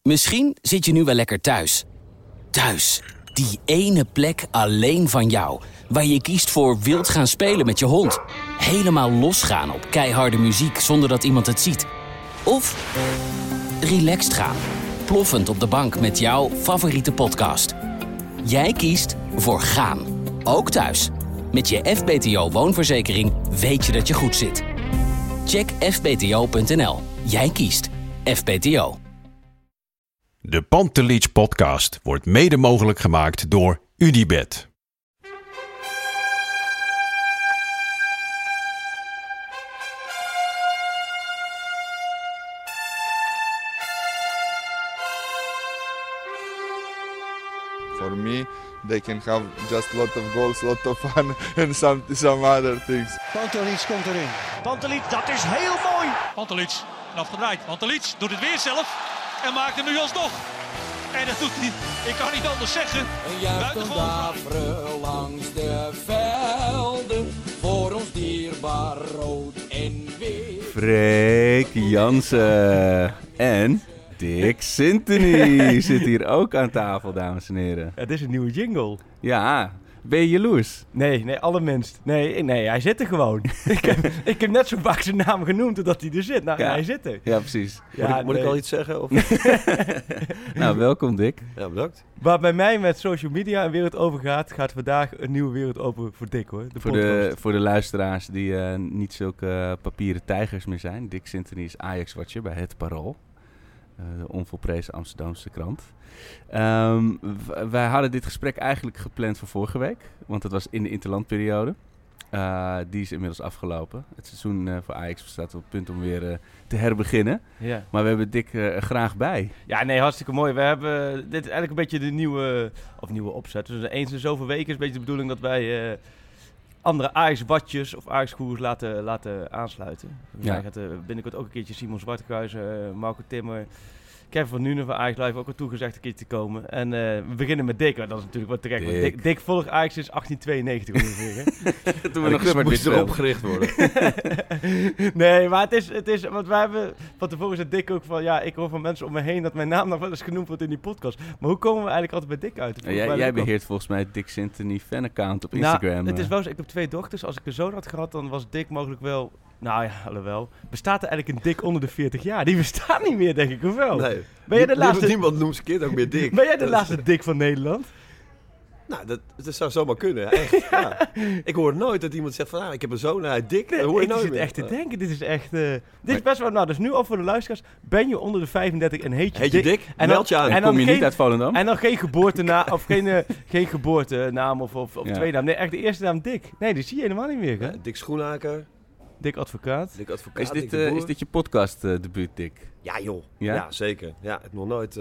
Misschien zit je nu wel lekker thuis. Thuis, die ene plek alleen van jou. Waar je kiest voor wild gaan spelen met je hond. Helemaal losgaan op keiharde muziek zonder dat iemand het ziet. Of relaxed gaan. Ploffend op de bank met jouw favoriete podcast. Jij kiest voor gaan. Ook thuis. Met je FBTO woonverzekering weet je dat je goed zit. Check fbto.nl. Jij kiest FBTO. De Pantelich podcast wordt mede mogelijk gemaakt door Unibet. For me, they can have just a lot of goals, a lot of fun and some other things. Pantelich komt erin. Pantelich, dat is heel mooi. Pantelich, afgedraaid. Pantelich doet het weer zelf en maakt hem nu alsnog. En dat doet hij, ik kan niet anders zeggen. Een juichend daveren langs de velden, voor ons dierbaar rood en wit. Freek Jansen en Dick Sintony zit hier ook aan tafel, dames en heren. Het is een nieuwe jingle. Ja, ben je jaloers? Nee, allerminst. Nee, hij zit er gewoon. ik heb net zo vaak zijn naam genoemd totdat hij er zit. Nou, Ja. hij zit er. Ja, precies. Moet ik al iets zeggen? Of? Nou, welkom Dick. Ja, bedankt. Waar bij mij met social media een wereld over gaat vandaag een nieuwe wereld open voor Dick, hoor. Voor de luisteraars die niet zulke papieren tijgers meer zijn. Dick Sintony is Ajax-watcher bij Het Parool. De onvolprezen Amsterdamse krant. Wij hadden dit gesprek eigenlijk gepland voor vorige week. Want het was in de interlandperiode. Die is inmiddels afgelopen. Het seizoen voor Ajax staat op het punt om weer te herbeginnen. Ja. Maar we hebben Dick er graag bij. Ja, nee, hartstikke mooi. We hebben dit is eigenlijk een beetje de nieuwe opzet. Dus eens in zoveel weken is een beetje de bedoeling dat wij andere Ajax-watjes of Ajax-goers laten aansluiten. Ja. Wij gaat binnenkort ook een keertje Simon Zwartekruijzen, Marco Timmer, Kevin van Nuenen van Ajax Live ook al toegezegd een keertje te komen. En we beginnen met Dick, dat is natuurlijk wat terecht. Want Dick volgt Ajax sinds 1892 ongeveer. Toen we nog moest er opgericht worden. Nee, maar het is, want wij hebben van tevoren zei Dick ook van, ja, ik hoor van mensen om me heen dat mijn naam nog wel eens genoemd wordt in die podcast. Maar hoe komen we eigenlijk altijd bij Dick uit? Jij beheert volgens mij het Dick Sintony fanaccount op Instagram. Nou, het is wel zo, ik heb 2 dochters. Als ik een zoon had gehad, dan was Dick mogelijk wel... Nou ja, alhoewel. Bestaat er eigenlijk een Dick onder de 40 jaar? Die bestaat niet meer, denk ik, of wel? Nee. Ben jij de laatste... Niemand noemt zijn kind ook meer Dick. Ben jij de laatste Dick van Nederland? Nou, dat zou zomaar kunnen. Echt, ja. Ik hoor nooit dat iemand zegt van, ik heb een zoon, hij Dick. Dat hoor je nooit zit meer. echt te denken. Dit is echt... dit is best wel... Nou, dus nu al voor de luisteraars. Ben je onder de 35 en heet je Dick? En meld je aan. En kom je niet uit Volendam? En dan geen geboortenaam of geen geboortenaam of tweede naam. Nee, echt de eerste naam Dick. Nee, die zie je helemaal niet meer, hè? Dick Schoenhaker. Dick Advocaat. Dick Advocaat. Is dit je podcast debuut, Dick? Ja, joh. Ja? Ja, zeker. Ja, ik heb nog nooit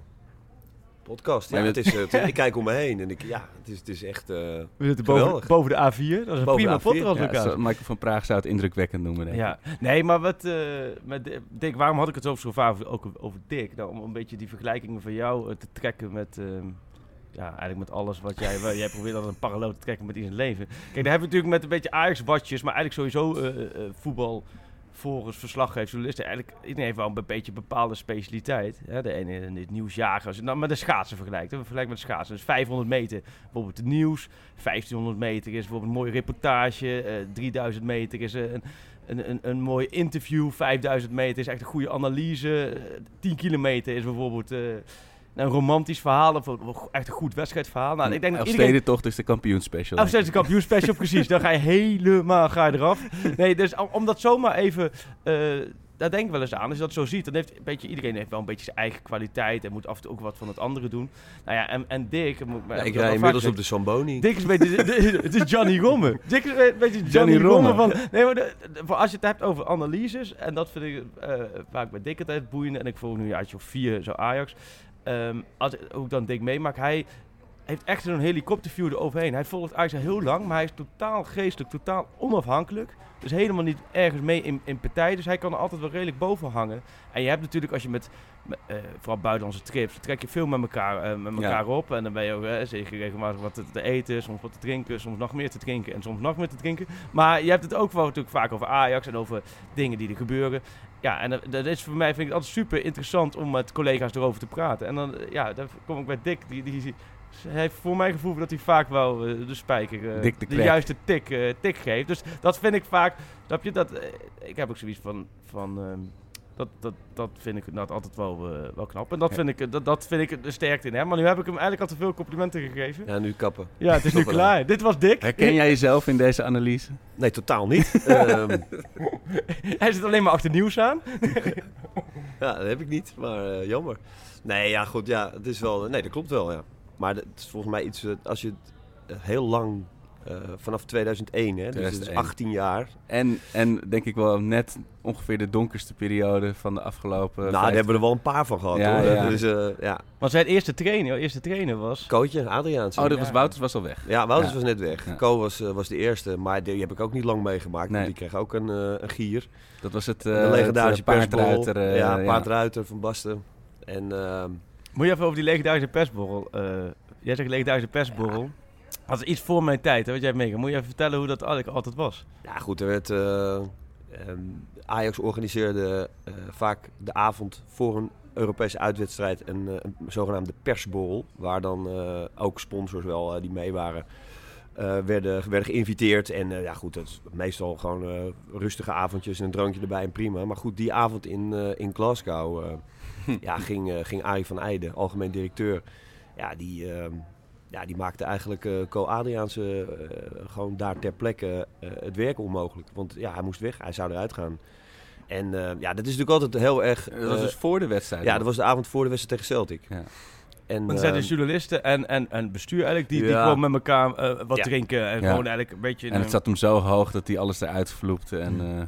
podcast. Ja, Maar het is, ik kijk om me heen en het is echt We zitten geweldig. boven de A4. Dat is een Boven prima de A4. podcast. Ja, Michael van Praag zou het indrukwekkend noemen, denk ik. Ja, nee, maar wat met Dick, waarom had ik het zo vaak over Dick? Nou, om een beetje die vergelijkingen van jou te trekken met, eigenlijk met alles wat jij probeert altijd een parallel te trekken met in zijn leven. Kijk, daar hebben we natuurlijk met een beetje Ajax-watjes, maar eigenlijk sowieso voetbal. Volgens verslaggevers, journalisten, eigenlijk iedereen heeft wel een beetje bepaalde specialiteit. Ja, de ene het nieuwsjager, als je dan met de schaatsen vergelijkt. We vergelijken met de schaatsen. Dus 500 meter bijvoorbeeld het nieuws. 1500 meter is bijvoorbeeld een mooie reportage. 3000 meter is een mooi interview. 5000 meter is echt een goede analyse. 10 kilometer is bijvoorbeeld... een romantisch verhaal of echt een goed wedstrijdverhaal. Nou, ik denk dat Elfstedentocht is de kampioenspecial. Elfsteden is de kampioenspecial, precies. Dan ga je helemaal eraf. Nee, dus om dat zomaar even... daar denk ik wel eens aan. Als je dat zo ziet, dan heeft iedereen heeft wel een beetje zijn eigen kwaliteit en moet af en toe ook wat van het andere doen. Nou ja, en Dick... ik rij inmiddels op de Zamboni. Dick is een beetje... Het is Johnny Romme. Dick is een beetje Johnny Romme van... Nee, maar als je het hebt over analyses, en dat vind ik vaak bij Dick altijd boeiend, en ik volg nu een jaartje of 4 zo Ajax... hoe ik dan Dick meemaak, hij heeft echt zo'n helikopterview eroverheen. Hij volgt Ajax heel lang, maar hij is totaal geestelijk, totaal onafhankelijk. Dus helemaal niet ergens mee in partij. Dus hij kan er altijd wel redelijk boven hangen. En je hebt natuurlijk, als je met vooral buitenlandse trips, trek je veel met elkaar op. En dan ben je ook zeker regelmatig wat te eten, soms wat te drinken, soms nog meer te drinken en soms nog meer te drinken. Maar je hebt het ook wel natuurlijk vaak over Ajax en over dingen die er gebeuren. Ja, en dat is voor mij, vind ik het altijd super interessant om met collega's erover te praten. En dan, dan kom ik bij Dick, die heeft voor mijn gevoel dat hij vaak wel de spijker, de juiste tik geeft. Dus dat vind ik vaak, snap je, ik heb ook zoiets van dat vind ik altijd wel knap. En dat vind ik de sterkte in hem. Maar nu heb ik hem eigenlijk al te veel complimenten gegeven. Ja, nu kappen. Ja, het is nu klaar. Dit was Dick. Herken jij jezelf in deze analyse? Nee, totaal niet. Hij zit alleen maar achter nieuws aan. Ja, dat heb ik niet, maar jammer. Nee, ja goed, ja, het is wel... Nee, dat klopt wel, ja. Maar het is volgens mij iets, als je het heel lang, vanaf 2001, hè, dus het is 18 jaar. En denk ik wel net ongeveer de donkerste periode van de afgelopen... Nou, daar hebben we er wel een paar van gehad, hoor. Ja. Dus, ja. Maar zijn eerste trainer was... Coachje, Adriaanse. Oh, Wouters was al weg. Ja, Wouters was net weg. Ja. Co was de eerste, maar die heb ik ook niet lang meegemaakt. Nee. Die kreeg ook een gier. Dat was het de legendarische paardruiter. Paardruiter van Basten. En... Moet je even over die legendarische persborrel. Jij zegt legendarische persborrel. Dat is iets voor mijn tijd, hè, wat jij hebt meegemaakt. Moet je even vertellen hoe dat eigenlijk altijd was? Ja goed, er werd... Ajax organiseerde vaak de avond voor een Europese uitwedstrijd een zogenaamde persborrel. Waar dan ook sponsors wel die mee waren. Werden geïnviteerd. En ja goed, dat is meestal gewoon rustige avondjes en een drankje erbij en prima. Maar goed, die avond in Glasgow... ging Arie van Eijden, algemeen directeur, die maakte eigenlijk Co-Adriaanse gewoon daar ter plekke het werk onmogelijk. Want ja, hij moest weg, hij zou eruit gaan. En dat is natuurlijk altijd heel erg... dat was dus voor de wedstrijd? Ja, dat was de avond voor de wedstrijd tegen Celtic. Ja. En dan zijn de journalisten en bestuur eigenlijk die gewoon met elkaar wat drinken en gewoon eigenlijk een beetje... En het zat hem zo hoog dat hij alles eruit vloepte. En,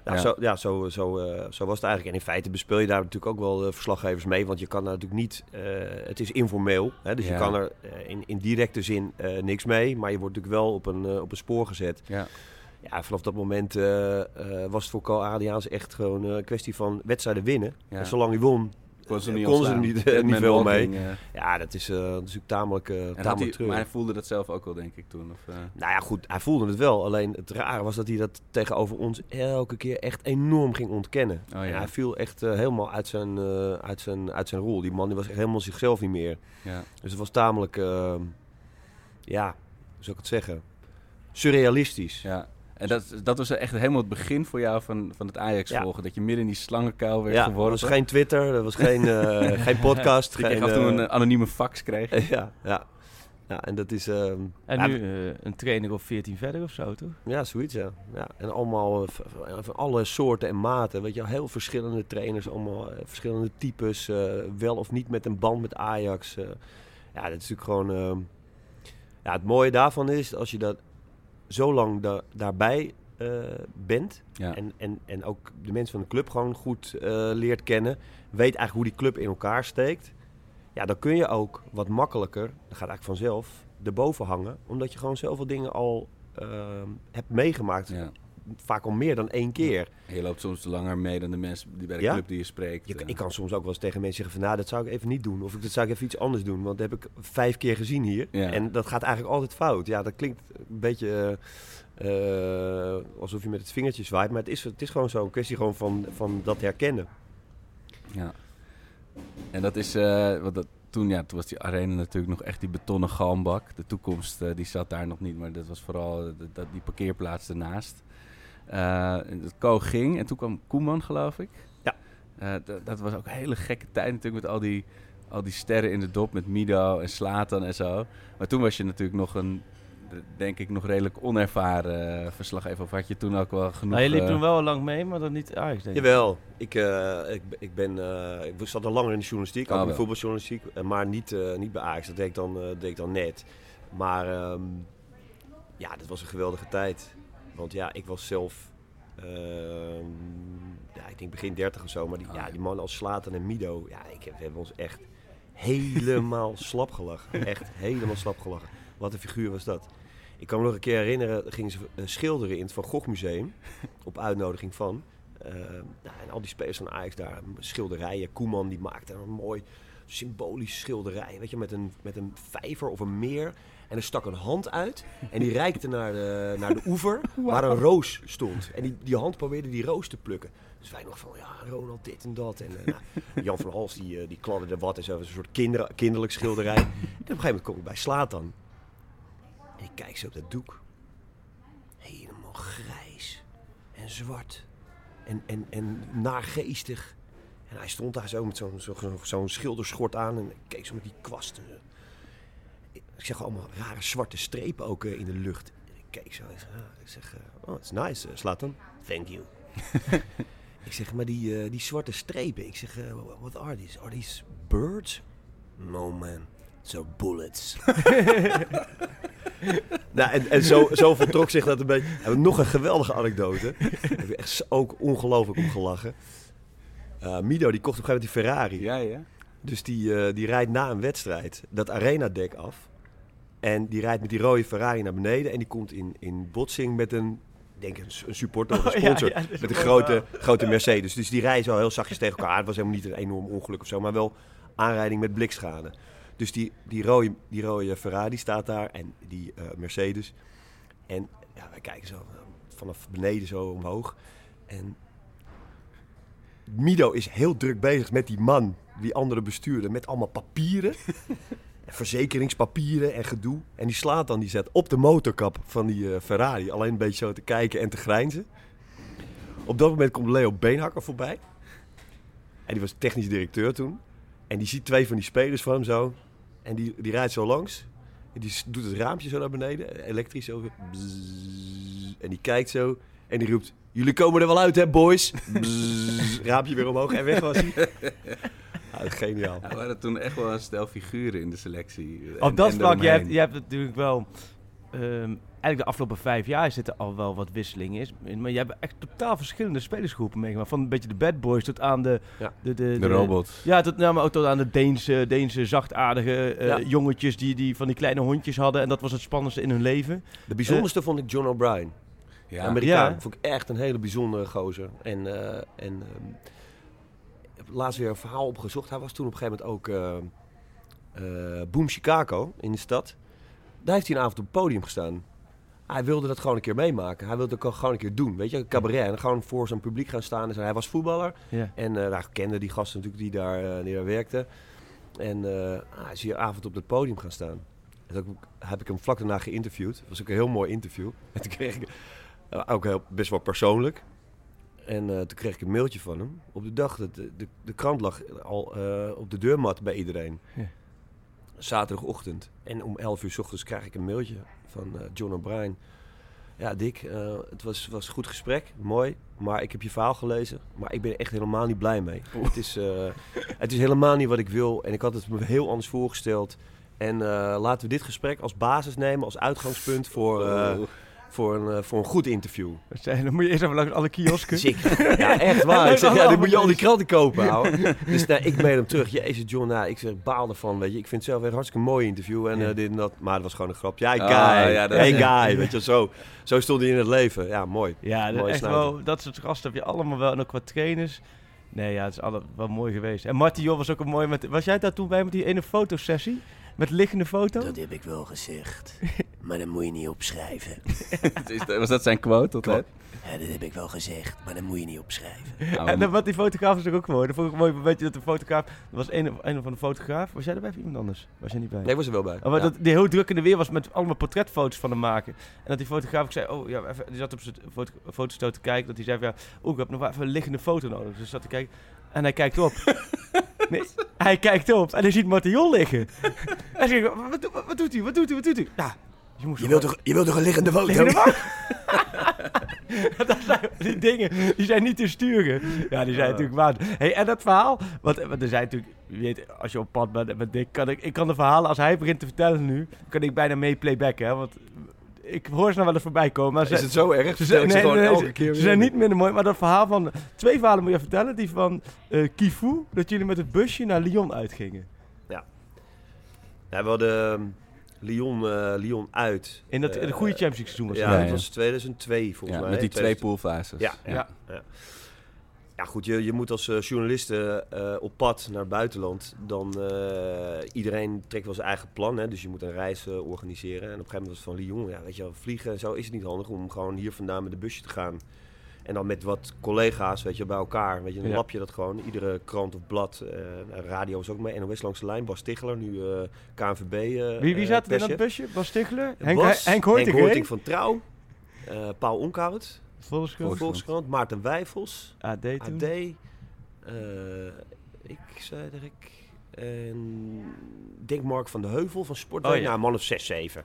Zo was het eigenlijk. En in feite bespeel je daar natuurlijk ook wel verslaggevers mee, want je kan daar natuurlijk niet... het is informeel, hè, dus je kan er in directe zin niks mee, maar je wordt natuurlijk wel op een spoor gezet. Ja. Ja, vanaf dat moment was het voor Co-Adriaans echt gewoon een kwestie van wedstrijden winnen. Ja. En zolang hij won... Kon ze niet veel mee. Ja, dat is natuurlijk tamelijk terug. Maar hij voelde dat zelf ook wel, denk ik, toen? Of, Nou ja, goed, hij voelde het wel. Alleen het rare was dat hij dat tegenover ons elke keer echt enorm ging ontkennen. Oh, ja. En hij viel echt helemaal uit zijn rol. Die man die was echt helemaal zichzelf niet meer. Ja. Dus het was tamelijk, hoe zou ik het zeggen, surrealistisch. Ja. En dat was echt helemaal het begin voor jou van het Ajax volgen. Dat je midden in die slangenkuil werd geworden. Er was geen Twitter, er was geen podcast. Dat je af en toe een anonieme fax kreeg. Ja, en dat is... en nu een trainer of 14 verder of zo, toch? Ja, zoiets, ja. En allemaal van alle soorten en maten. Weet je, heel verschillende trainers, allemaal verschillende types. Wel of niet met een band met Ajax. Dat is natuurlijk gewoon... het mooie daarvan is, als je dat zo lang daarbij bent en ook de mensen van de club gewoon goed leert kennen, weet eigenlijk hoe die club in elkaar steekt, dan kun je ook wat makkelijker, dat gaat eigenlijk vanzelf, erboven hangen, omdat je gewoon zoveel dingen al hebt meegemaakt. Ja. Vaak al meer dan 1 keer. En je loopt soms langer mee dan de mensen die bij de club die je spreekt. Ik kan soms ook wel eens tegen mensen zeggen van, dat zou ik even niet doen. Of dat zou ik even iets anders doen. Want dat heb ik 5 keer gezien hier. Ja. En dat gaat eigenlijk altijd fout. Ja, dat klinkt een beetje alsof je met het vingertje zwaait. Maar het is gewoon zo. Een kwestie gewoon van dat herkennen. Ja. En dat is... Toen was die arena natuurlijk nog echt die betonnen galmbak. De toekomst die zat daar nog niet, maar dat was vooral die parkeerplaats ernaast. Het Co ging en toen kwam Koeman, geloof ik. Ja. Dat was ook een hele gekke tijd natuurlijk met al die sterren in de dop met Mido en Zlatan en zo. Maar toen was je natuurlijk nog denk ik nog redelijk onervaren verslaggever. Of had je toen ook wel genoeg... je liep toen wel lang mee, maar dan niet Ajax, denk ik. Jawel. Ik zat al langer in de journalistiek, ook in de voetbaljournalistiek, maar niet bij Ajax. Dat deed ik dan net. Maar dat was een geweldige tijd. Want ik was zelf, ik denk begin 30 of zo, maar die mannen als Zlatan en Mido, we hebben ons echt helemaal slap gelachen. Echt helemaal slap gelachen. Wat een figuur was dat. Ik kan me nog een keer herinneren, gingen ze schilderen in het Van Gogh Museum, op uitnodiging van. En al die spelers van Ajax daar, schilderijen. Koeman die maakte een mooi symbolisch schilderij. Weet je, met een vijver of een meer. En er stak een hand uit. En die reikte naar de oever waar een roos stond. En die hand probeerde die roos te plukken. Dus wij nog van, ja, Ronald dit en dat. En Jan van Hals die kladderde wat en zo. Een soort kinderlijk schilderij. En op een gegeven moment kom ik bij Zlatan. En ik kijk zo op dat doek. Helemaal grijs. En zwart. En naargeestig. En hij stond daar zo met zo'n schilderschort aan. En ik keek zo met die kwasten. Ik zeg allemaal rare zwarte strepen ook in de lucht. En ik keek zo. Ik zeg, oh, it's nice, Zlatan. Thank you. Ik zeg, maar die zwarte strepen. Ik zeg, what are these? Are these birds? No, man. So bullets. Nou, en zo voltrok zich dat een beetje. We hebben nog een geweldige anekdote. Daar heb ik echt ook ongelooflijk om gelachen. Mido die kocht op een gegeven moment die Ferrari. Ja. Dus die rijdt na een wedstrijd dat arenadek af. En die rijdt met die rode Ferrari naar beneden. En die komt in botsing met een supporter of een sponsor. Met een grote Mercedes. Dus die rijden zo heel zachtjes tegen elkaar. Het was helemaal niet een enorm ongeluk of zo. Maar wel aanrijding met blikschade. Dus die rode Ferrari staat daar. En die Mercedes. En ja, wij kijken zo vanaf beneden zo omhoog. En Mido is heel druk bezig met die man, die andere bestuurder, met allemaal papieren. Verzekeringspapieren en gedoe. En die Zlatan die zet op de motorkap van die Ferrari. Alleen een beetje zo te kijken en te grijnzen. Op dat moment komt Leo Beenhakker voorbij. En die was technisch directeur toen. En die ziet 2 van die spelers van hem zo. En die rijdt zo langs. En die doet het raampje zo naar beneden. Elektrisch zo. Bzzz, en die kijkt zo. En die roept, jullie komen er wel uit, hè, boys? Bzzz, raampje weer omhoog en weg was hij. Geniaal. Ja, we hadden toen echt wel een stel figuren in de selectie. Op dat vlak, je hebt natuurlijk wel... eigenlijk de afgelopen 5 jaar zitten al wel wat wisselingen in. Maar je hebt echt totaal verschillende spelersgroepen meegemaakt. Van een beetje de bad boys tot aan de robot. Ja, maar ook tot aan de Deense zachtaardige jongetjes die van die kleine hondjes hadden. En dat was het spannendste in hun leven. De bijzonderste vond ik John O'Brien. Ja. Amerikaan. Vond ik echt een hele bijzondere gozer. En ik heb laatst weer een verhaal opgezocht. Hij was toen op een gegeven moment ook Boom Chicago in de stad. Daar heeft hij een avond op het podium gestaan. Hij wilde dat gewoon een keer meemaken. Hij wilde het gewoon een keer doen. Weet je, een cabaret. En gewoon voor zijn publiek gaan staan. En hij was voetballer. Ja. En hij kende die gasten natuurlijk die daar werkten. En hij is hier avond op het podium gaan staan. En toen heb ik hem vlak daarna geïnterviewd. Dat was ook een heel mooi interview. En toen kreeg ik ook best wel persoonlijk. En toen kreeg ik een mailtje van hem. Op de dag dat de krant lag al op de deurmat bij iedereen. Ja. Zaterdagochtend. En om 11:00 's ochtends krijg ik een mailtje van John O'Brien. Ja, Dick, het was een goed gesprek. Mooi. Maar ik heb je verhaal gelezen. Maar ik ben er echt helemaal niet blij mee. Het is helemaal niet wat ik wil. En ik had het me heel anders voorgesteld. En laten we dit gesprek als basis nemen. Als uitgangspunt voor een goed interview. Dan moet je eerst even langs alle kiosken. Zeker. Ja, echt waar. Ik zeg, dan moet je al die kranten kopen, ouwe. Dus ik mail hem terug. Jezus, John, ik zeg, baal ervan, weet je. Ik vind het zelf een hartstikke mooi interview. En dit en dat. Maar het was gewoon een grapje. Guy. Weet je, zo stond hij in het leven. Ja, mooi. Ja, mooi echt wel, dat soort gasten heb je allemaal wel. En ook wat trainers. Nee, ja, het is allemaal wel mooi geweest. En Marty Jol was ook een mooi... Was jij daar toen bij met die ene fotosessie? Met liggende foto? Dat heb ik wel gezegd. Maar dat moet je niet opschrijven. Was dat zijn quote altijd? Ja, dat heb ik wel gezegd. Maar dat moet je niet opschrijven. En dan, wat die fotograaf is ook mooi. Dat vond ik mooi. Weet je dat de fotograaf... Er was een van de fotograaf. Was jij erbij of iemand anders? Was jij niet bij? Nee, ik was er wel bij. Dat die heel druk in de weer was met allemaal portretfoto's van hem maken. En dat die fotograaf ook zei... Oh ja, even, die zat op zijn fotostoot te kijken. Dat hij zei van... Ja, ik heb nog even een liggende foto nodig. Dus zat te kijken. En hij kijkt op. Nee, hij kijkt op en hij ziet Marty Jol liggen. Hij zegt, wat doet hij? Nou, je wilt toch een liggende foto? Dat zijn, die dingen, die zijn niet te sturen. Ja, die zijn natuurlijk waar. Hey, en dat verhaal, want er zijn natuurlijk, je weet, als je op pad bent met Dick, ik kan de verhalen, als hij begint te vertellen nu, kan ik bijna mee playbacken, hè, want ik hoor ze nou wel eens voorbij komen. Maar is het zo erg? Ze zijn niet minder mooi, maar dat verhaal van... 2 verhalen moet je vertellen. Die van Kifu, dat jullie met het busje naar Lyon uitgingen. Ja. Ja, we hadden Lyon uit. In het de goede Champions League seizoen was dat was 2002 volgens mij. Met die 2 poolfases. Ja. Ja goed, je moet als journalist op pad naar het buitenland. Dan iedereen trekt wel zijn eigen plan. Hè? Dus je moet een reis organiseren. En op een gegeven moment was het van Lyon. Ja, weet je wel, vliegen en zo is het niet handig om gewoon hier vandaan met de busje te gaan. En dan met wat collega's, weet je, bij elkaar. Weet je, dan lap je dat gewoon. Iedere krant of blad. Radio is ook mee. NOS langs de lijn. Bas Ticheler, nu KNVB. Wie zat er in dat busje? Bas Ticheler? Henk Hoorting van Trouw. Paul Onkhout. Volkskrant. Maarten Wijfels. AD. En denk Mark van de Heuvel van Sportweek. Nou, man of 6, 7.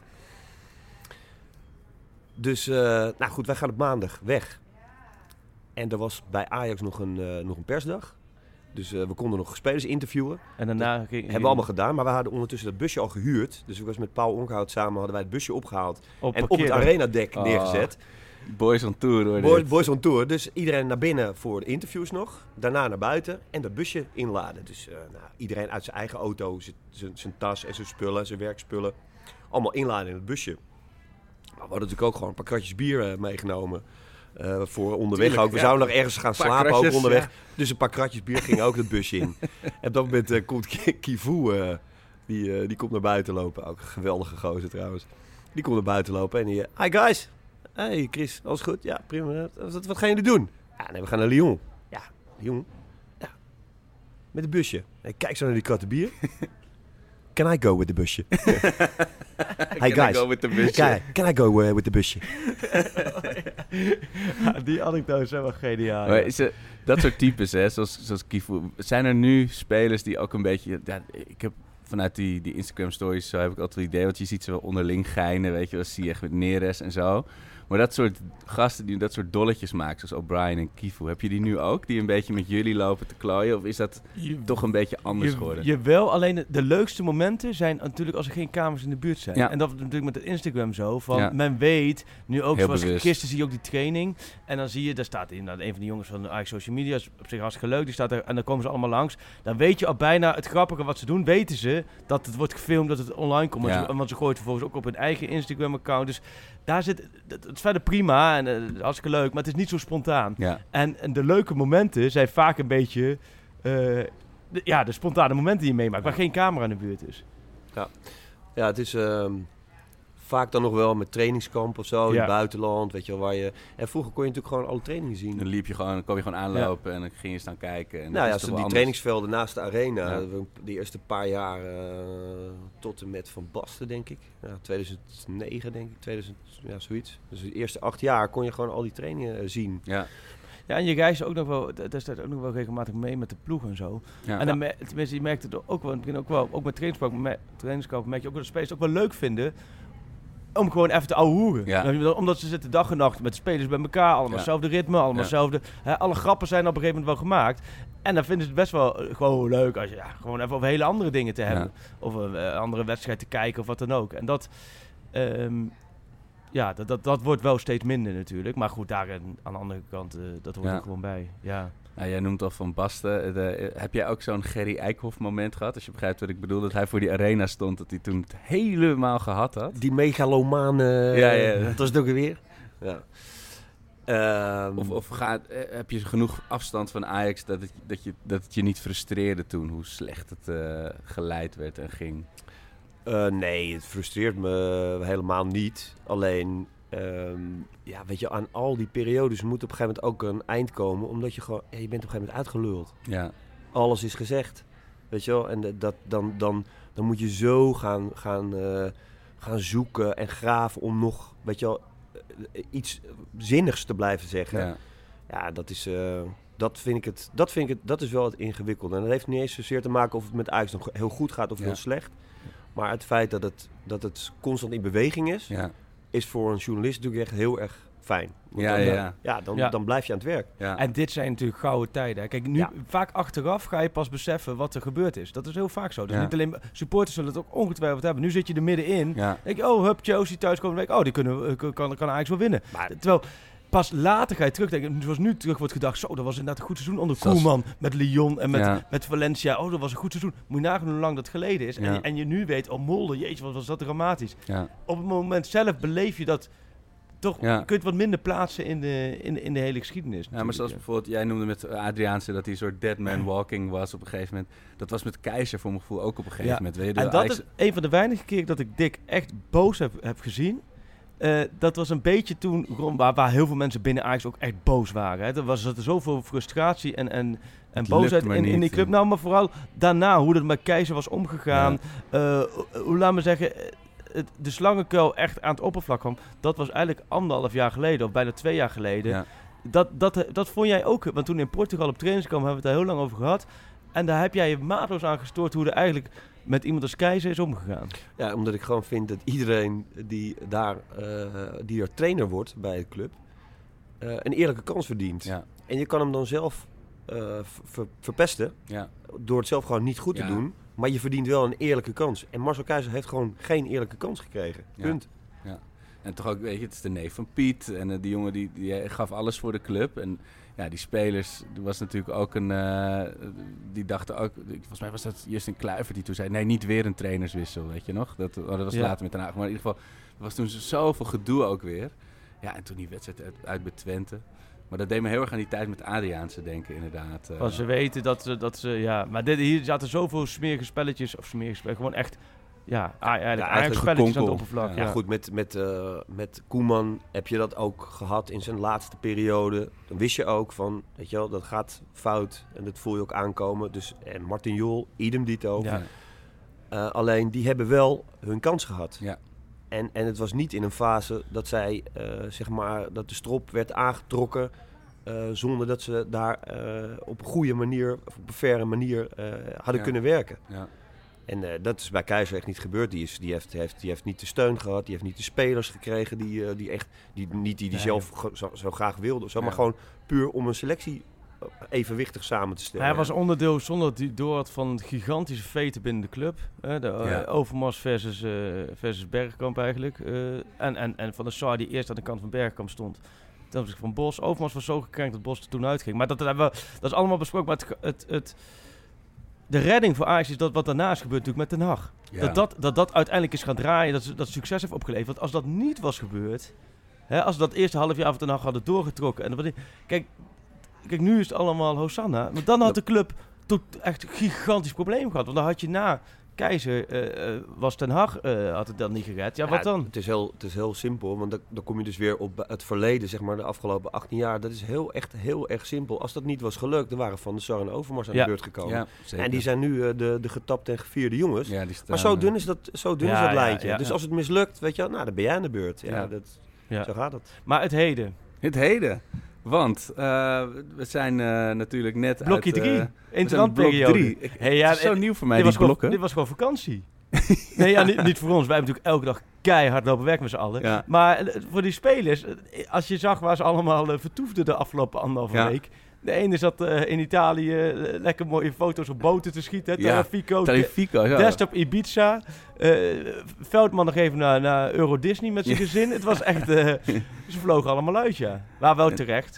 Dus, nou goed, wij gaan op maandag weg. En er was bij Ajax nog een persdag. Dus we konden nog spelers interviewen. En daarna hebben we allemaal gedaan. Maar we hadden ondertussen dat busje al gehuurd. Dus ik was met Paul Onkhout samen, hadden wij het busje opgehaald. En op het arenadek neergezet. Boys on tour hoor. Boys on tour. Dus iedereen naar binnen voor de interviews nog. Daarna naar buiten en dat busje inladen. Dus iedereen uit zijn eigen auto, zijn tas en zijn spullen, zijn werkspullen. Allemaal inladen in het busje. Maar we hadden natuurlijk ook gewoon een paar kratjes bier meegenomen. Voor onderweg. Tuurlijk, ook. We zouden nog ergens gaan slapen kratjes, ook onderweg. Ja. Dus een paar kratjes bier gingen ook het busje in. En op dat moment komt Kivu, die komt naar buiten lopen. Ook een geweldige gozer trouwens. Die komt naar buiten lopen en die... Hi guys! Hey Chris, alles goed? Ja, prima. Wat gaan jullie doen? Ja, nee, we gaan naar Lyon. Ja, Lyon? Ja. Met een busje. Ik kijk zo naar die kratten bier. Can I go with the busje? Hey guys, can I go with the busje? Die anekdotes zijn wel geniaal. Maar dat soort types, hè, zoals Kivu. Zijn er nu spelers die ook een beetje... Ja, ik heb vanuit die Instagram stories zo heb ik altijd het idee, want je ziet ze wel onderling geinen, weet je, dat zie je echt met Neres en zo. Maar dat soort gasten die dat soort dolletjes maken, zoals O'Brien en Kivu, heb je die nu ook? Die een beetje met jullie lopen te klooien? Of is dat toch een beetje anders geworden? Jawel, alleen de leukste momenten zijn natuurlijk als er geen kamers in de buurt zijn. Ja. En dat is natuurlijk met het Instagram zo. Van men weet, nu ook zoals gisteren zie je ook die training. En dan zie je, daar staat inderdaad een van de jongens van de Ajax Social Media, is op zich hartstikke leuk, die staat er en dan komen ze allemaal langs. Dan weet je al bijna het grappige wat ze doen, weten ze dat het wordt gefilmd, dat het online komt. Ja. Want ze gooien het vervolgens ook op hun eigen Instagram-account. Dus daar zit, het is verder prima en hartstikke leuk, maar het is niet zo spontaan. Ja. En de leuke momenten zijn vaak een beetje de spontane momenten die je meemaakt, waar geen camera in de buurt is. Ja, het is vaak dan nog wel met trainingskamp of zo in het buitenland, weet je wel, waar je... En vroeger kon je natuurlijk gewoon alle trainingen zien. Dan kwam je gewoon aanlopen en dan ging je staan kijken. En die trainingsvelden naast de arena, die eerste paar jaar tot en met Van Basten, denk ik. 2009, denk ik, zoiets. Dus de eerste 8 jaar kon je gewoon al die trainingen zien. Ja. Ja, en je reist ook nog wel, dat staat ook nog wel regelmatig mee met de ploeg en zo. Ja. En dan tenminste, je merkt het ook wel, in het begin ook wel, ook met trainingskamp merk je ook wel dat spelers het ook wel leuk vinden om gewoon even te ouwehoeren. Ja. Omdat ze zitten dag en nacht met de spelers bij elkaar, allemaal hetzelfde ritme, allemaal hetzelfde. Alle grappen zijn op een gegeven moment wel gemaakt. En dan vinden ze het best wel gewoon leuk als je gewoon even over hele andere dingen te hebben. Ja. Of een andere wedstrijd te kijken of wat dan ook. En dat... dat wordt wel steeds minder natuurlijk. Maar goed, daar aan de andere kant, dat hoort er gewoon bij. Ja. Nou, jij noemt al Van Basten. Heb jij ook zo'n Gerry Eikhoff moment gehad? Als je begrijpt wat ik bedoel, dat hij voor die arena stond, dat hij toen het helemaal gehad had. Die megalomane... Dat was het ook weer. Ja. Heb je genoeg afstand van Ajax dat het je niet frustreerde toen? Hoe slecht het geleid werd en ging? Nee, het frustreert me helemaal niet. Alleen, weet je, aan al die periodes moet op een gegeven moment ook een eind komen. Omdat je gewoon, je bent op een gegeven moment uitgeluld. Ja. Alles is gezegd. Weet je wel, en dan moet je zo gaan zoeken en graven om nog, weet je wel, iets zinnigs te blijven zeggen. Ja, dat is... Dat is wel het ingewikkelde. En dat heeft niet eens zozeer te maken of het met Ajax nog heel goed gaat of heel slecht. Maar het feit dat het constant in beweging is, is voor een journalist natuurlijk echt heel erg fijn. Dan blijf je aan het werk. Ja. En dit zijn natuurlijk gouden tijden. Kijk, nu vaak achteraf ga je pas beseffen wat er gebeurd is. Dat is heel vaak zo. Dus niet alleen supporters zullen het ook ongetwijfeld hebben. Nu zit je er middenin. Ja. Denk je, Chelsea thuiskomen. Denk ik, kan Ajax wel winnen. Maar, terwijl pas later ga je terugdenken. Zoals nu terug wordt gedacht, zo, dat was inderdaad een goed seizoen onder Koeman. Met Lyon en met Valencia. Oh, dat was een goed seizoen. Moet je nagaan hoe lang dat geleden is. En je nu weet, Molde, jeetje, wat was dat dramatisch. Ja. Op het moment zelf beleef je dat toch kun je het wat minder plaatsen in de hele geschiedenis. Ja, maar zoals bijvoorbeeld, jij noemde met Adriaanse dat hij een soort dead man walking was op een gegeven moment. Dat was met Keizer voor mijn gevoel ook op een gegeven moment. Weet je, en dat is een van de weinige keren dat ik Dick echt boos heb gezien. Dat was een beetje toen waar heel veel mensen binnen Ajax ook echt boos waren. Hè. Er was zoveel frustratie en boosheid in die club. Nou, maar vooral daarna, hoe het met Keizer was omgegaan. Ja. Laat me zeggen, de slangenkuil echt aan het oppervlak kwam. Dat was eigenlijk 1,5 jaar geleden, of bijna 2 jaar geleden. Ja. Dat vond jij ook, want toen in Portugal op trainingskamp hebben we het daar heel lang over gehad. En daar heb jij je maatloos aan gestoord hoe er eigenlijk met iemand als Keizer is omgegaan. Ja, omdat ik gewoon vind dat iedereen die er trainer wordt bij de club, een eerlijke kans verdient. Ja. En je kan hem dan zelf verpesten, door het zelf gewoon niet goed te doen. Maar je verdient wel een eerlijke kans. En Marcel Keizer heeft gewoon geen eerlijke kans gekregen. Punt. Ja. En toch ook, weet je, het is de neef van Piet. En die jongen die gaf alles voor de club. En ja, die spelers, er was natuurlijk ook die dachten ook, volgens mij was dat Justin Kluivert die toen zei, nee, niet weer een trainerswissel, weet je nog? Dat was later met Den Haag. Maar in ieder geval, er was toen zoveel gedoe ook weer. Ja, en toen die wedstrijd uit bij Twente. Maar dat deed me heel erg aan die tijd met Adriaanse denken, inderdaad. Want ze weten dat ze ja, maar hier zaten zoveel smerige spelletjes, gewoon echt, eigenlijk spelletjes aan het oppervlak. Ja, goed, met Koeman heb je dat ook gehad in zijn laatste periode. Dan wist je ook van, weet je wel, dat gaat fout en dat voel je ook aankomen. Dus, en Martin Jol, idem dito. Ja. Alleen, die hebben wel hun kans gehad. Ja. En het was niet in een fase dat zij, dat de strop werd aangetrokken zonder dat ze daar op een goede manier, of op een faire manier hadden kunnen werken. Ja. En dat is bij Keizer echt niet gebeurd. Die heeft niet de steun gehad, die heeft niet de spelers gekregen die zelf zo graag wilde. Maar gewoon puur om een selectie evenwichtig samen te stellen. Hij was onderdeel, zonder dat hij door had, van gigantische veten binnen de club. Overmars versus Bergkamp eigenlijk. En Van der Sar die eerst aan de kant van Bergkamp stond. Ten opzichte van Bos. Overmars was zo gekrenkt dat Bos er toen uitging. Maar dat is allemaal besproken. Maar de redding voor Ajax is dat wat daarna is gebeurd natuurlijk met Den Haag. Ja. Dat uiteindelijk is gaan draaien, dat succes heeft opgeleverd. Want als dat niet was gebeurd, als we dat eerste half jaar van Den Haag hadden doorgetrokken. Kijk, nu is het allemaal Hosanna. Maar dan had de club echt een gigantisch probleem gehad. Want dan had je na Keizer, was Ten Hag, had het dan niet gered. Ja, wat dan? Het is heel simpel, want dan kom je dus weer op het verleden, zeg maar, de afgelopen 18 jaar. Dat is heel erg simpel. Als dat niet was gelukt, dan waren Van der Sar en Overmars aan de beurt gekomen. Ja, en die zijn nu de getapte en gevierde jongens. Ja, maar zo dun is dat lijntje. Ja. Dus als het mislukt, weet je, dan ben jij aan de beurt. Zo gaat het. Maar het heden. Want we zijn natuurlijk net Blokje 3. Interlandperiode. Het is zo nieuw voor mij, die blokken. Dit was gewoon vakantie. Nee, niet voor ons. Wij hebben natuurlijk elke dag keihard lopen werken met z'n allen. Ja. Maar voor die spelers, als je zag waar ze allemaal vertoefden de afgelopen 1,5 week. De ene zat in Italië lekker mooie foto's op boten te schieten. Telefico, Desktop Ibiza. Veldman nog even naar Euro Disney met zijn gezin. Het was echt... ze vlogen allemaal uit, ja. Maar wel terecht.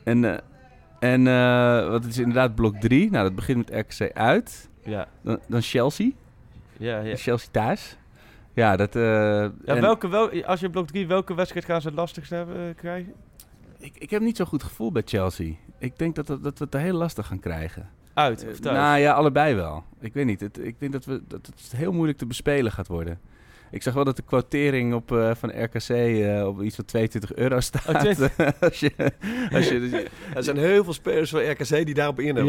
En wat is inderdaad blok 3? Nou, dat begint met RKC uit. Ja. Dan Chelsea. Ja. Chelsea thuis. Ja, dat... als je blok 3, welke wedstrijd gaan ze het lastigst krijgen? Ik heb niet zo'n goed gevoel bij Chelsea. Ik denk dat we het heel lastig gaan krijgen. Uit of thuis? Nou ja, allebei wel. Ik weet niet. Ik denk dat het heel moeilijk te bespelen gaat worden. Ik zag wel dat de quotering van RKC op iets van €22 staat. Er zijn heel veel spelers van RKC die daarop innemen.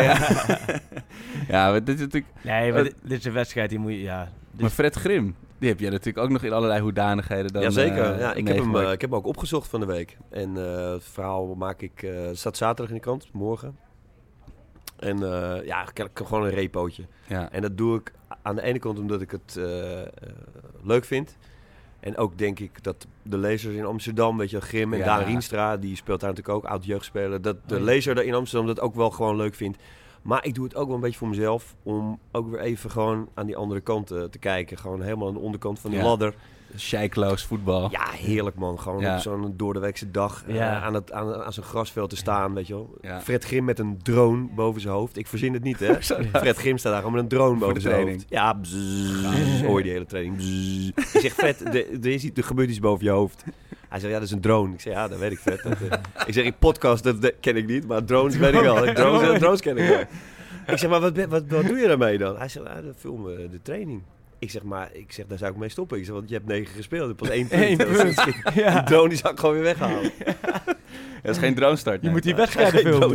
Ja, maar dit is natuurlijk... Nee, maar dit is een wedstrijd die moet je... Ja, maar Fred Grim, die heb je natuurlijk ook nog in allerlei hoedanigheden dan... Jazeker, ik heb hem ook opgezocht van de week. En het verhaal staat zaterdag in de krant, morgen. En ik heb gewoon een repootje. Ja. En dat doe ik aan de ene kant omdat ik het leuk vind. En ook denk ik dat de lezers in Amsterdam, weet je, Grim en Daan Rienstra, die speelt daar natuurlijk ook, oud-jeugdspeler, dat de lezer daar in Amsterdam dat ook wel gewoon leuk vindt. Maar ik doe het ook wel een beetje voor mezelf, om ook weer even gewoon aan die andere kant te kijken. Gewoon helemaal aan de onderkant van die ladder. Scheikloos voetbal. Ja, heerlijk man. Gewoon op zo'n doordeweekse dag aan zo'n grasveld te staan, weet je wel. Ja. Fred Grim met een drone boven zijn hoofd. Ik verzin het niet, hè. Fred Grim staat daar gewoon met een drone boven zijn hoofd. Ja, hoor je die hele training. Ik zeg, Fred, er gebeurt iets boven je hoofd. Hij zei, ja, dat is een drone. Ik zei, ja, dat weet ik vet. Ik zeg, in podcast, dat ken ik niet, maar drones weet ik wel. Drones ken ik wel. Ik zeg, maar wat doe je daarmee dan? Hij zegt, dat filmen de training. Ik zeg, daar zou ik mee stoppen. Ik zeg, want je hebt 9 gespeeld, pas 1 punt. Die drone die zou ik gewoon weer weghalen. Dat is geen drone start. Je moet die wedstrijden filmen.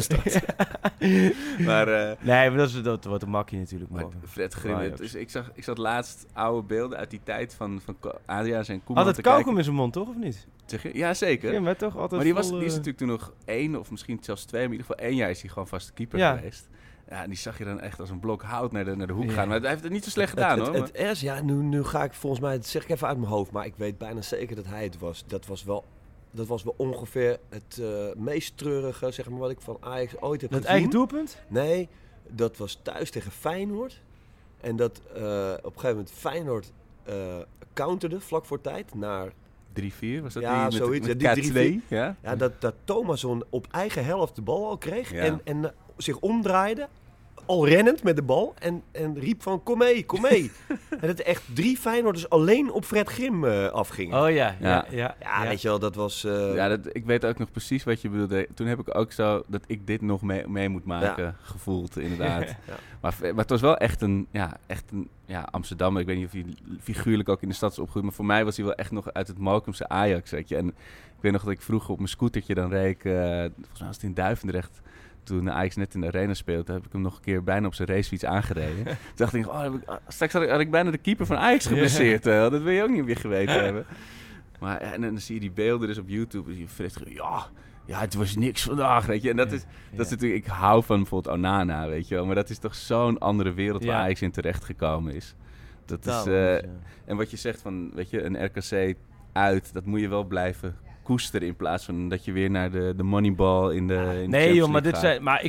Maar dat wordt een makkie natuurlijk. Maar Fred Grim, dus ik zat laatst oude beelden uit die tijd van Adriaans en Koeman had het kauwgom in zijn mond, toch? Of niet? Zeg je? Ja, zeker. Ja, maar toch altijd maar die is natuurlijk toen nog 1 of misschien zelfs 2, maar in ieder geval 1 jaar is hij gewoon vaste keeper geweest. Ja, die zag je dan echt als een blok hout naar de hoek gaan. Maar hij heeft het niet zo slecht gedaan, hoor. Het is, ja, nu ga ik volgens mij, dat zeg ik even uit mijn hoofd, maar ik weet bijna zeker dat hij het was. Dat was wel ongeveer het meest treurige, zeg maar, wat ik van Ajax ooit heb gezien. Het eigen doelpunt? Nee, dat was thuis tegen Feyenoord. En dat op een gegeven moment Feyenoord counterde vlak voor tijd naar 3-4, was dat ja, die zoiets. met Die 3-2? Ja, dat Thomasson op eigen helft de bal al kreeg en zich omdraaide, al rennend met de bal en riep van kom mee. En dat echt 3 Feyenoorders alleen op Fred Grim afgingen. Oh ja. Weet je wel, dat was... ik weet ook nog precies wat je bedoelde. Toen heb ik ook zo dat ik dit nog mee moet maken gevoeld, inderdaad. Maar het was wel echt een Amsterdam. Ik weet niet of hij figuurlijk ook in de stad is opgegroeid, maar voor mij was hij wel echt nog uit het Mokumse Ajax, weet je. En ik weet nog dat ik vroeger op mijn scootertje dan reed volgens mij was het in Duivendrecht. Toen Ajax net in de arena speelde, heb ik hem nog een keer bijna op zijn racefiets aangereden. Toen dacht ik, straks had ik bijna de keeper van Ajax geblesseerd. Dat wil je ook niet meer geweten hebben. Maar en dan zie je die beelden dus op YouTube. En zie je Fred, ja, het was niks vandaag, weet je. En dat is natuurlijk, ik hou van bijvoorbeeld Onana, weet je wel. Maar dat is toch zo'n andere wereld waar Ajax in terecht gekomen is. Dat is en wat je zegt van, weet je, een RKC uit, dat moet je wel blijven koesteren in plaats van dat je weer naar de moneyball in de nee joh, maar